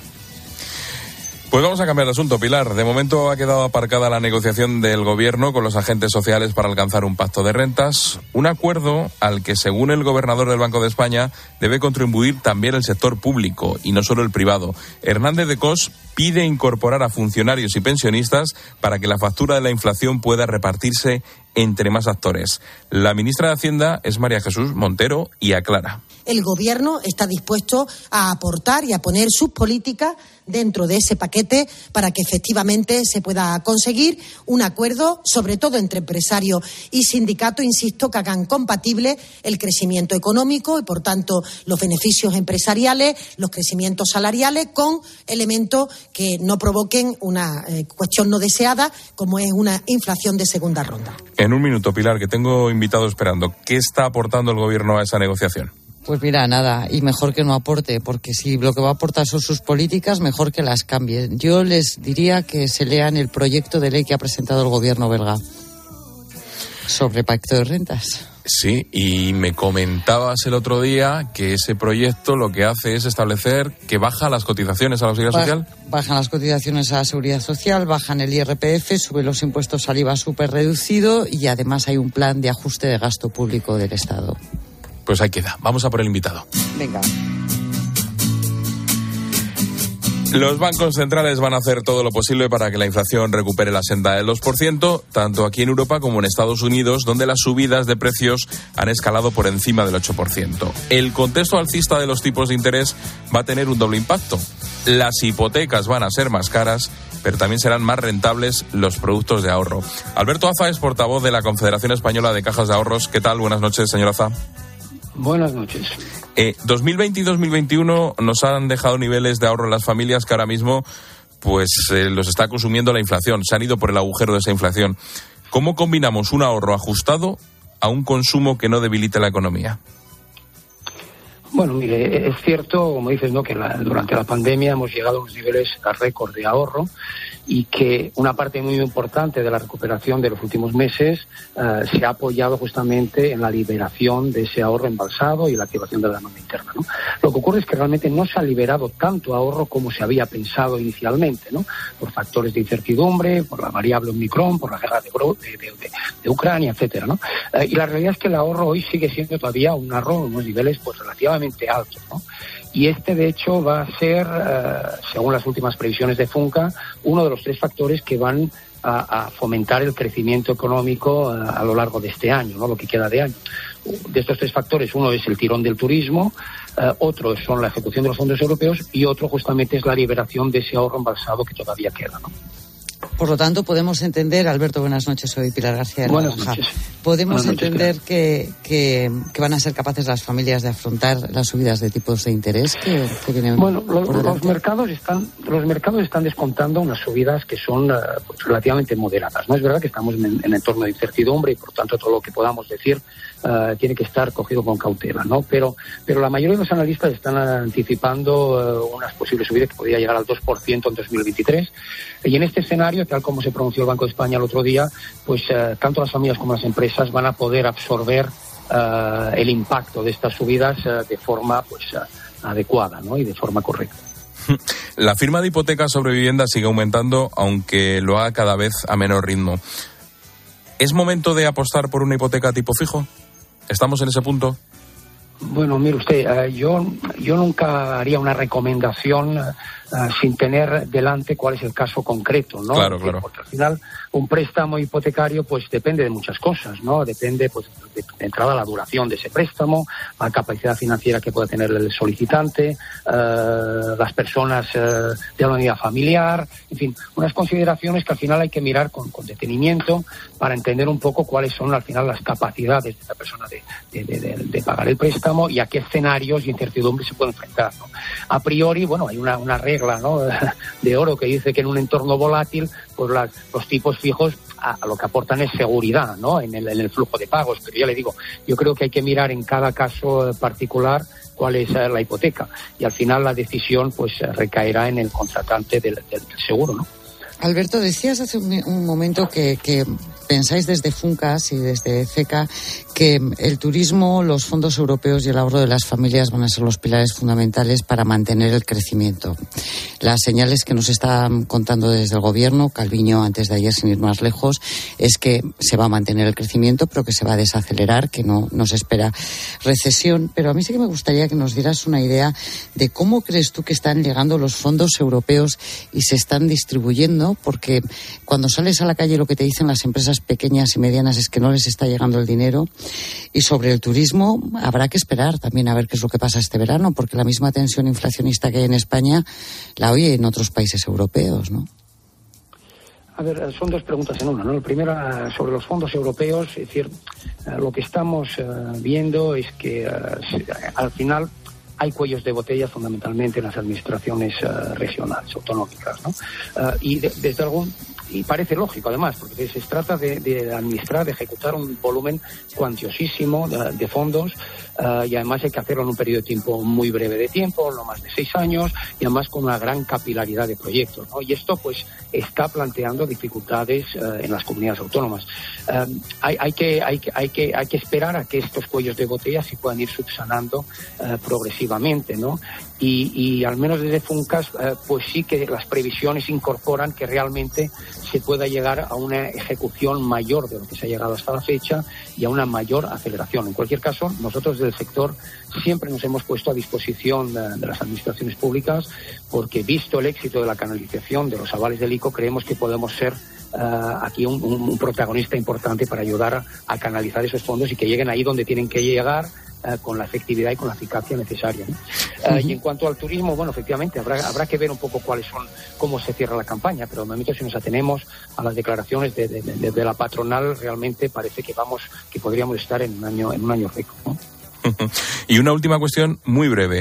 Pues vamos a cambiar de asunto, Pilar. De momento ha quedado aparcada la negociación del Gobierno con los agentes sociales para alcanzar un pacto de rentas, un acuerdo al que, según el gobernador del Banco de España, debe contribuir también el sector público y no solo el privado. Hernández de Cos pide incorporar a funcionarios y pensionistas para que la factura de la inflación pueda repartirse entre más actores. La ministra de Hacienda es María Jesús Montero y aclara. El Gobierno está dispuesto a aportar y a poner sus políticas dentro de ese paquete para que efectivamente se pueda conseguir un acuerdo, sobre todo entre empresarios y sindicatos, insisto, que hagan compatible el crecimiento económico y, por tanto, los beneficios empresariales, los crecimientos salariales, con elementos que no provoquen una eh, cuestión no deseada, como es una inflación de segunda ronda. En un minuto, Pilar, que tengo invitado esperando. ¿Qué está aportando el Gobierno a esa negociación? Pues mira, nada, y mejor que no aporte, porque si lo que va a aportar son sus políticas, mejor que las cambie. Yo les diría que se lean el proyecto de ley que ha presentado el gobierno belga sobre pacto de rentas. Sí, y me comentabas el otro día que ese proyecto lo que hace es establecer que baja las cotizaciones a la seguridad Ba- social. Bajan las cotizaciones a la seguridad social, bajan el I R P F, suben los impuestos al I V A súper reducido y además hay un plan de ajuste de gasto público del Estado. Pues ahí queda. Vamos a por el invitado. Venga. Los bancos centrales van a hacer todo lo posible para que la inflación recupere la senda del dos por ciento, tanto aquí en Europa como en Estados Unidos, donde las subidas de precios han escalado por encima del ocho por ciento. El contexto alcista de los tipos de interés va a tener un doble impacto. Las hipotecas van a ser más caras, pero también serán más rentables los productos de ahorro. Alberto Aza es portavoz de la Confederación Española de Cajas de Ahorros. ¿Qué tal? Buenas noches, señor Aza. Buenas noches. Eh, dos mil veinte y dos mil veintiuno nos han dejado niveles de ahorro en las familias que ahora mismo pues eh, los está consumiendo la inflación, se han ido por el agujero de esa inflación. ¿Cómo combinamos un ahorro ajustado a un consumo que no debilite la economía? Bueno, mire, es cierto, como dices, ¿no?, que la, durante la pandemia hemos llegado a unos niveles a récord de ahorro y que una parte muy importante de la recuperación de los últimos meses uh, se ha apoyado justamente en la liberación de ese ahorro embalsado y la activación de la demanda interna, ¿no? Lo que ocurre es que realmente no se ha liberado tanto ahorro como se había pensado inicialmente, ¿no?, por factores de incertidumbre, por la variable Omicron, por la guerra de, de, de, de Ucrania, etcétera, ¿no? Uh, y la realidad es que el ahorro hoy sigue siendo todavía un ahorro en unos niveles pues relativamente altos, ¿no? Y este, de hecho, va a ser, uh, según las últimas previsiones de Funca, uno de los tres factores que van a, a fomentar el crecimiento económico uh, a lo largo de este año, ¿no?, lo que queda de año. De estos tres factores, uno es el tirón del turismo, uh, otro son la ejecución de los fondos europeos y otro justamente es la liberación de ese ahorro embalsado que todavía queda, ¿no? Por lo tanto, podemos entender, Alberto, buenas noches, soy Pilar García de la Buenas Granja. noches. Podemos Buenas noches, entender que, que, que van a ser capaces las familias de afrontar las subidas de tipos de interés que, que vienen. Bueno, lo, por los mercados están los mercados están descontando unas subidas que son uh, pues, relativamente moderadas. No es verdad que estamos en, en entorno de incertidumbre y por tanto todo lo que podamos decir uh, tiene que estar cogido con cautela, ¿no? Pero pero la mayoría de los analistas están anticipando uh, unas posibles subidas que podría llegar al dos por ciento en dos mil veintitrés y en este escenario, tal como se pronunció el Banco de España el otro día, pues uh, tanto las familias como las empresas van a poder absorber uh, el impacto de estas subidas uh, de forma pues uh, adecuada, ¿no?, y de forma correcta. La firma de hipotecas sobre vivienda sigue aumentando, aunque lo haga cada vez a menor ritmo. ¿Es momento de apostar por una hipoteca tipo fijo? ¿Estamos en ese punto? Bueno, mire usted, uh, yo yo nunca haría una recomendación uh, sin tener delante cuál es el caso concreto, ¿no? Claro, claro. Porque al final un préstamo hipotecario pues depende de muchas cosas, ¿no? Depende pues de, de entrada la duración de ese préstamo, la capacidad financiera que pueda tener el solicitante, uh, las personas uh, de la unidad familiar, en fin, unas consideraciones que al final hay que mirar con, con detenimiento para entender un poco cuáles son al final las capacidades de esa persona de, de, de, de, de pagar el préstamo y a qué escenarios y incertidumbres se puede enfrentar, ¿no? A priori, bueno, hay una, una regla, ¿no?, de oro que dice que en un entorno volátil, pues las, los tipos fijos a, a lo que aportan es seguridad, ¿no?, en el, en el flujo de pagos. Pero ya le digo, yo creo que hay que mirar en cada caso particular cuál es uh, la hipoteca y al final la decisión pues recaerá en el contratante del, del seguro, ¿no? Alberto, decías hace un, un momento que, que pensáis desde Funcas y desde CECA que el turismo, los fondos europeos y el ahorro de las familias van a ser los pilares fundamentales para mantener el crecimiento. Las señales que nos está contando desde el gobierno, Calviño antes de ayer sin ir más lejos, es que se va a mantener el crecimiento pero que se va a desacelerar, que no nos espera recesión. Pero a mí sí que me gustaría que nos dieras una idea de cómo crees tú que están llegando los fondos europeos y se están distribuyendo, porque cuando sales a la calle lo que te dicen las empresas pequeñas y medianas es que no les está llegando el dinero. Y sobre el turismo habrá que esperar también a ver qué es lo que pasa este verano, porque la misma tensión inflacionista que hay en España la hay en otros países europeos, ¿no? A ver, son dos preguntas en una, ¿no? La primera, sobre los fondos europeos, es decir, lo que estamos uh, viendo es que uh, al final hay cuellos de botella fundamentalmente en las administraciones uh, regionales, autonómicas, ¿no? Uh, y de, desde algún y parece lógico además, porque se trata de, de administrar, de ejecutar un volumen cuantiosísimo de, de fondos uh, y además hay que hacerlo en un periodo de tiempo muy breve de tiempo, no más de seis años y además con una gran capilaridad de proyectos, ¿no? Y esto pues está planteando dificultades uh, en las comunidades autónomas. Uh, hay, hay, que, hay, que, hay, que, hay que esperar a que estos cuellos de botella se puedan ir subsanando uh, progresivamente, ¿no? Y, y al menos desde Funcas, uh, pues sí que las previsiones incorporan que realmente se pueda llegar a una ejecución mayor de lo que se ha llegado hasta la fecha y a una mayor aceleración. En cualquier caso, nosotros del sector siempre nos hemos puesto a disposición de, de las administraciones públicas porque, visto el éxito de la canalización de los avales del I C O, creemos que podemos ser Uh, aquí un, un, un protagonista importante para ayudar a, a canalizar esos fondos y que lleguen ahí donde tienen que llegar uh, con la efectividad y con la eficacia necesaria, ¿no? Uh, uh-huh. Y en cuanto al turismo, bueno, efectivamente habrá habrá que ver un poco cuáles son, cómo se cierra la campaña, pero de momento si nos atenemos a las declaraciones de, de, de, de la patronal, realmente parece que vamos que podríamos estar en un año en un año récord, ¿no? Y una última cuestión muy breve.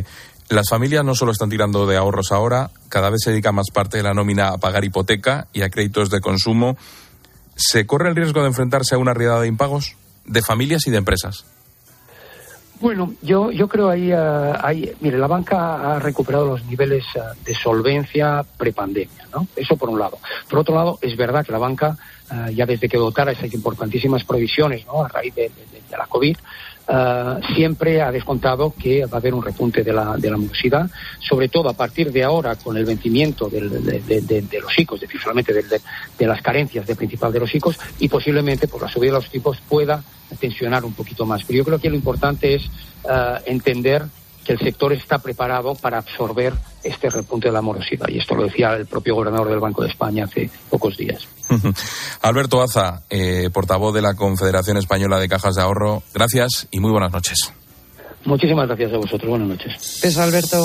Las familias no solo están tirando de ahorros ahora, cada vez se dedica más parte de la nómina a pagar hipoteca y a créditos de consumo. ¿Se corre el riesgo de enfrentarse a una riada de impagos de familias y de empresas? Bueno, yo yo creo ahí, uh, ahí, mire, la banca ha recuperado los niveles uh, de solvencia prepandemia, ¿no? Eso por un lado. Por otro lado, es verdad que la banca, uh, ya desde que dotara esas importantísimas provisiones, ¿no?, a raíz de, de, de la COVID, Uh, siempre ha descontado que va a haber un repunte de la, de la morosidad, sobre todo a partir de ahora con el vencimiento del, de, de, de, de los I C Os, principalmente de, de, de las carencias de principal de los I C Os, y posiblemente por la subida de los tipos pueda tensionar un poquito más. Pero yo creo que lo importante es uh, entender que el sector está preparado para absorber este repunte de la morosidad, y esto lo decía el propio gobernador del Banco de España hace pocos días. Alberto Aza, eh, portavoz de la Confederación Española de Cajas de Ahorro, gracias y muy buenas noches. Muchísimas gracias a vosotros, buenas noches. Beso, Alberto.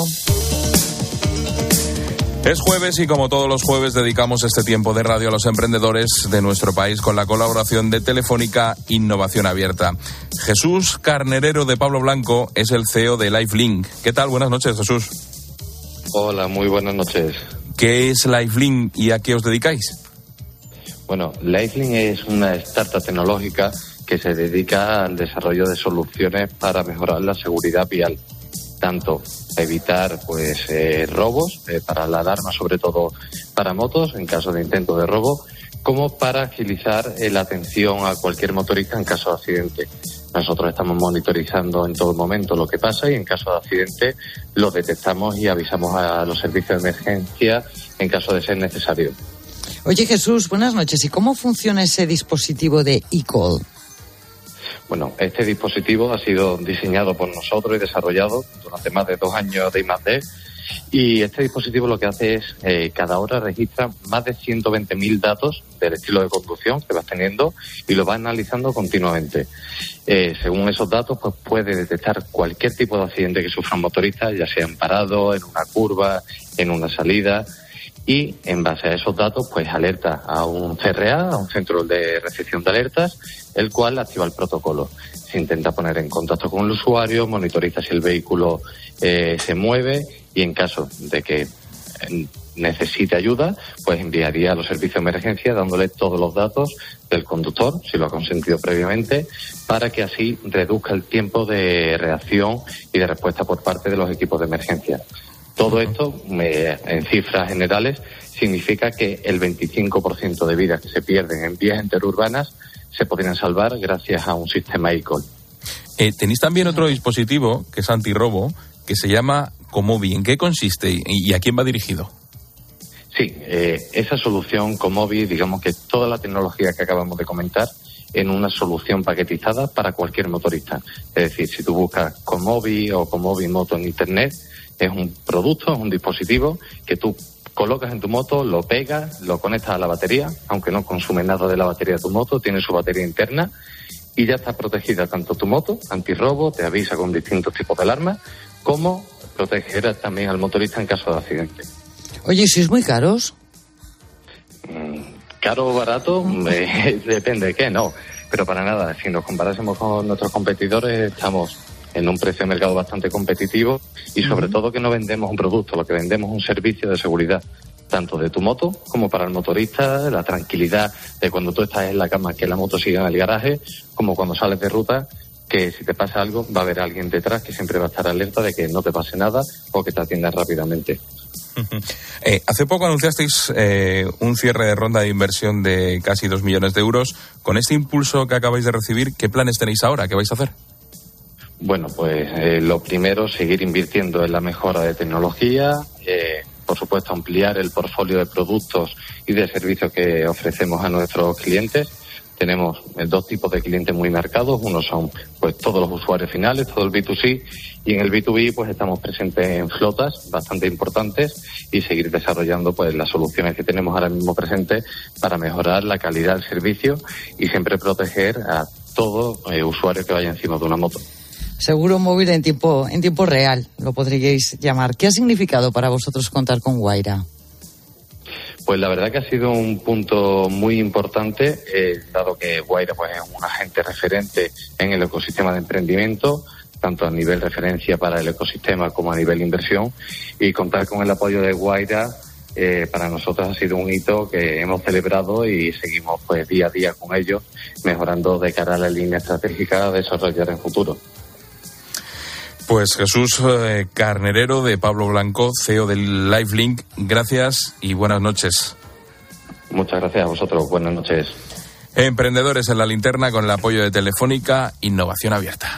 Es jueves y como todos los jueves dedicamos este tiempo de radio a los emprendedores de nuestro país con la colaboración de Telefónica Innovación Abierta. Jesús Carnerero de Pablo Blanco es el C E O de LifeLink. ¿Qué tal? Buenas noches, Jesús. Hola, muy buenas noches. ¿Qué es LifeLink y a qué os dedicáis? Bueno, LifeLink es una startup tecnológica que se dedica al desarrollo de soluciones para mejorar la seguridad vial, tanto evitar pues eh, robos, eh, para la alarma sobre todo para motos en caso de intento de robo, como para agilizar eh, la atención a cualquier motorista en caso de accidente. Nosotros estamos monitorizando en todo momento lo que pasa y en caso de accidente lo detectamos y avisamos a los servicios de emergencia en caso de ser necesario. Oye, Jesús, buenas noches. ¿Y cómo funciona ese dispositivo de eCall? Bueno, este dispositivo ha sido diseñado por nosotros y desarrollado durante más de dos años de I más D, y este dispositivo lo que hace es, eh, cada hora registra más de ciento veinte mil datos del estilo de conducción que vas teniendo y lo va analizando continuamente. Eh, según esos datos, pues puede detectar cualquier tipo de accidente que sufran motoristas, ya sea en parado, en una curva, en una salida, y en base a esos datos pues alerta a un C R A, a un centro de recepción de alertas, el cual activa el protocolo. Se intenta poner en contacto con el usuario, monitoriza si el vehículo eh, se mueve y en caso de que eh, necesite ayuda, pues enviaría a los servicios de emergencia dándole todos los datos del conductor, si lo ha consentido previamente, para que así reduzca el tiempo de reacción y de respuesta por parte de los equipos de emergencia. Todo esto, eh, en cifras generales, significa que el veinticinco por ciento de vidas que se pierden en vías interurbanas se podrían salvar gracias a un sistema eCall. Eh, tenéis también otro dispositivo que es antirrobo, que se llama Comobi. ¿En qué consiste y, y a quién va dirigido? Sí, eh, esa solución Comobi, digamos que toda la tecnología que acabamos de comentar, en una solución paquetizada para cualquier motorista. Es decir, si tú buscas Comobi o Comobi Moto en Internet, es un producto, es un dispositivo que tú colocas en tu moto, lo pegas, lo conectas a la batería, aunque no consume nada de la batería de tu moto, tiene su batería interna y ya está protegida tanto tu moto, antirrobo, te avisa con distintos tipos de alarmas, como proteger también al motorista en caso de accidente. Oye, ¿si es muy caros? Mm, caro o barato, eh, depende de qué, no. Pero para nada, si nos comparásemos con nuestros competidores, estamos en un precio de mercado bastante competitivo y sobre uh-huh. todo que no vendemos un producto, lo que vendemos es un servicio de seguridad, tanto de tu moto como para el motorista, la tranquilidad de cuando tú estás en la cama que la moto siga en el garaje, como cuando sales de ruta, que si te pasa algo va a haber alguien detrás que siempre va a estar alerta de que no te pase nada o que te atiendas rápidamente. Uh-huh. Eh, hace poco anunciasteis eh, un cierre de ronda de inversión de casi dos millones de euros. Con este impulso que acabáis de recibir, ¿qué planes tenéis ahora? ¿Qué vais a hacer? Bueno, pues eh, lo primero, seguir invirtiendo en la mejora de tecnología, eh, por supuesto ampliar el portfolio de productos y de servicios que ofrecemos a nuestros clientes. Tenemos dos tipos de clientes muy marcados. Uno son pues todos los usuarios finales, todo el B dos C, y en el B dos B pues estamos presentes en flotas bastante importantes y seguir desarrollando pues las soluciones que tenemos ahora mismo presentes para mejorar la calidad del servicio y siempre proteger a todo eh, usuario que vaya encima de una moto. Seguro móvil en tiempo en tiempo real, lo podríais llamar. ¿Qué ha significado para vosotros contar con Guaira? Pues la verdad que ha sido un punto muy importante, eh, dado que Guaira pues, es un agente referente en el ecosistema de emprendimiento, tanto a nivel referencia para el ecosistema como a nivel inversión, y contar con el apoyo de Guaira eh, para nosotros ha sido un hito que hemos celebrado y seguimos pues día a día con ellos, mejorando de cara a la línea estratégica de desarrollar en futuro. Pues Jesús eh, Carnerero, de Pablo Blanco, C E O del LifeLink, gracias y buenas noches. Muchas gracias a vosotros, buenas noches. Emprendedores en la linterna con el apoyo de Telefónica, innovación abierta.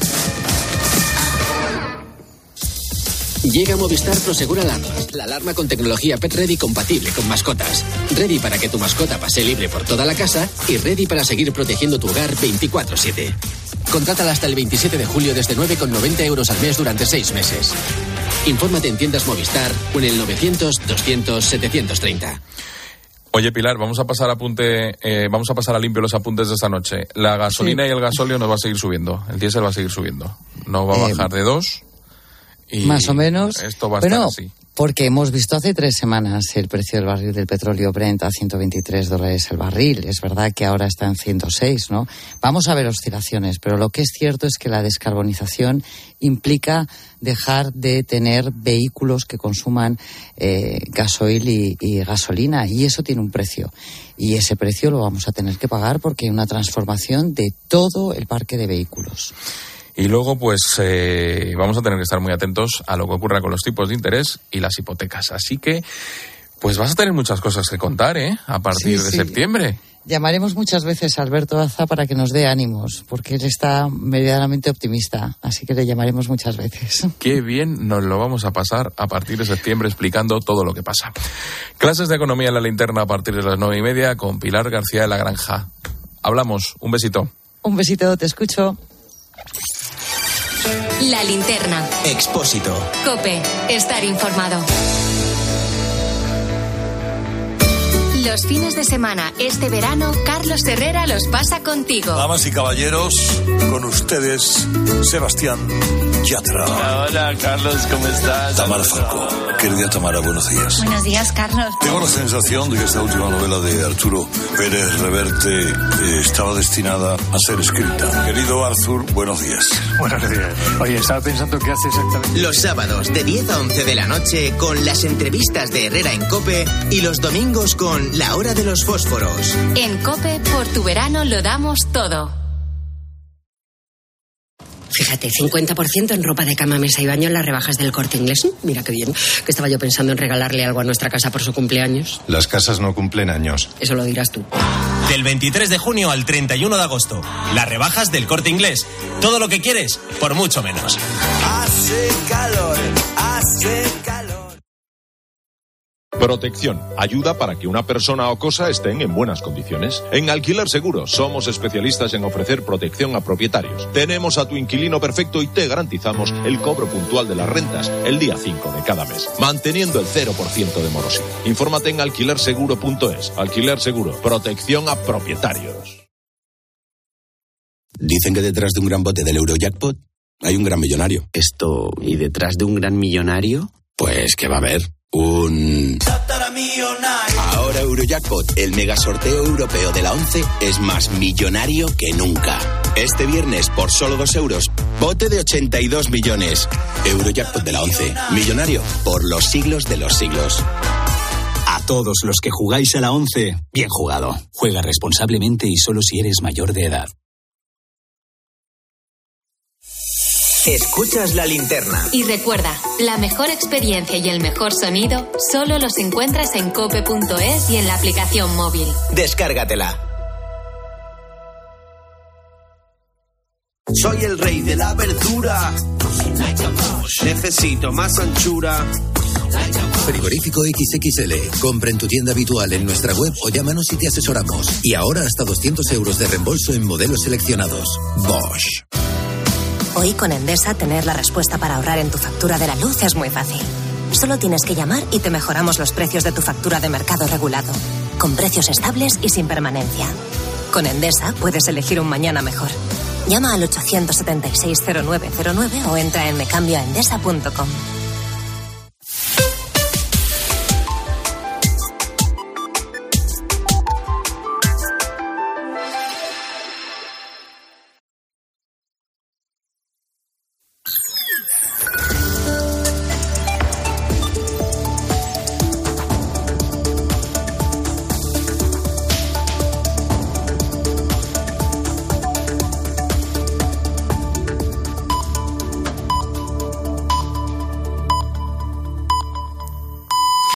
Llega Movistar Prosegur Alarma, la alarma con tecnología Pet Ready compatible con mascotas. Ready para que tu mascota pase libre por toda la casa y ready para seguir protegiendo tu hogar veinticuatro siete. Contrátala hasta el veintisiete de julio desde nueve con noventa euros al mes durante seis meses. Infórmate en tiendas Movistar o en el novecientos doscientos setecientos treinta. Oye, Pilar, vamos a pasar a apunte, eh, vamos a pasar a limpio los apuntes de esta noche. La gasolina sí. y el gasóleo nos va a seguir subiendo. El diésel va a seguir subiendo. No va a bajar eh, de dos. Y más o menos. Esto va a bueno, estar así. Porque hemos visto hace tres semanas el precio del barril del petróleo Brent a ciento veintitrés dólares el barril. Es verdad que ahora está en ciento seis, ¿no? Vamos a ver oscilaciones, pero lo que es cierto es que la descarbonización implica dejar de tener vehículos que consuman eh, gasoil y, y gasolina, y eso tiene un precio. Y ese precio lo vamos a tener que pagar porque hay una transformación de todo el parque de vehículos. Y luego, pues, eh, vamos a tener que estar muy atentos a lo que ocurra con los tipos de interés y las hipotecas. Así que, pues vas a tener muchas cosas que contar, ¿eh? A partir sí, de sí. septiembre. Llamaremos muchas veces a Alberto Aza para que nos dé ánimos, porque él está medianamente optimista. Así que le llamaremos muchas veces. Qué bien nos lo vamos a pasar a partir de septiembre explicando todo lo que pasa. Clases de economía en la linterna a partir de las nueve y media con Pilar García de la Granja. Hablamos. Un besito. Un besito, te escucho. La linterna. Expósito. COPE. Estar informado. Los fines de semana, este verano, Carlos Herrera los pasa contigo. Damas y caballeros, con ustedes, Sebastián Yatra. Hola, hola, Carlos, ¿cómo estás? Tamara Falcó. Querida Tamara, buenos días. Buenos días, Carlos. Tengo la sensación de que esta última novela de Arturo Pérez Reverte eh, estaba destinada a ser escrita. Querido Arthur, buenos días. Buenos días. Oye, estaba pensando qué hace exactamente. Los sábados de diez a once de la noche con las entrevistas de Herrera en COPE y los domingos con La Hora de los Fósforos. En COPE, por tu verano lo damos todo. Fíjate, cincuenta por ciento en ropa de cama, mesa y baño en las rebajas del Corte Inglés. Mira qué bien, que estaba yo pensando en regalarle algo a nuestra casa por su cumpleaños. Las casas no cumplen años. Eso lo dirás tú. Del veintitrés de junio al treinta y uno de agosto. Las rebajas del Corte Inglés. Todo lo que quieres, por mucho menos. Hace calor, hace calor. Protección. Ayuda para que una persona o cosa estén en buenas condiciones. En Alquiler Seguro somos especialistas en ofrecer protección a propietarios. Tenemos a tu inquilino perfecto y te garantizamos el cobro puntual de las rentas el día cinco de cada mes, manteniendo el cero por ciento de morosidad. Infórmate en alquiler seguro punto es. Alquiler Seguro. Protección a propietarios. Dicen que detrás de un gran bote del Eurojackpot hay un gran millonario. Esto, ¿y detrás de un gran millonario? Pues que va a haber un... Ahora Eurojackpot, el mega sorteo europeo de la once, es más millonario que nunca. Este viernes, por solo dos euros, bote de ochenta y dos millones. Eurojackpot de la once, millonario por los siglos de los siglos. A todos los que jugáis a la once, bien jugado. Juega responsablemente y solo si eres mayor de edad. Escuchas La Linterna. Y recuerda, la mejor experiencia y el mejor sonido solo los encuentras en cope punto es y en la aplicación móvil. Descárgatela. Soy el rey de la verdura. Necesito más anchura. Frigorífico equis equis ele. Compra en tu tienda habitual en nuestra web o llámanos y te asesoramos. Y ahora hasta doscientos euros de reembolso en modelos seleccionados. Bosch. Hoy con Endesa tener la respuesta para ahorrar en tu factura de la luz es muy fácil. Solo tienes que llamar y te mejoramos los precios de tu factura de mercado regulado, con precios estables y sin permanencia. Con Endesa puedes elegir un mañana mejor. Llama al ochocientos setenta y seis cero nueve cero nueve o entra en mecambioaendesa punto com.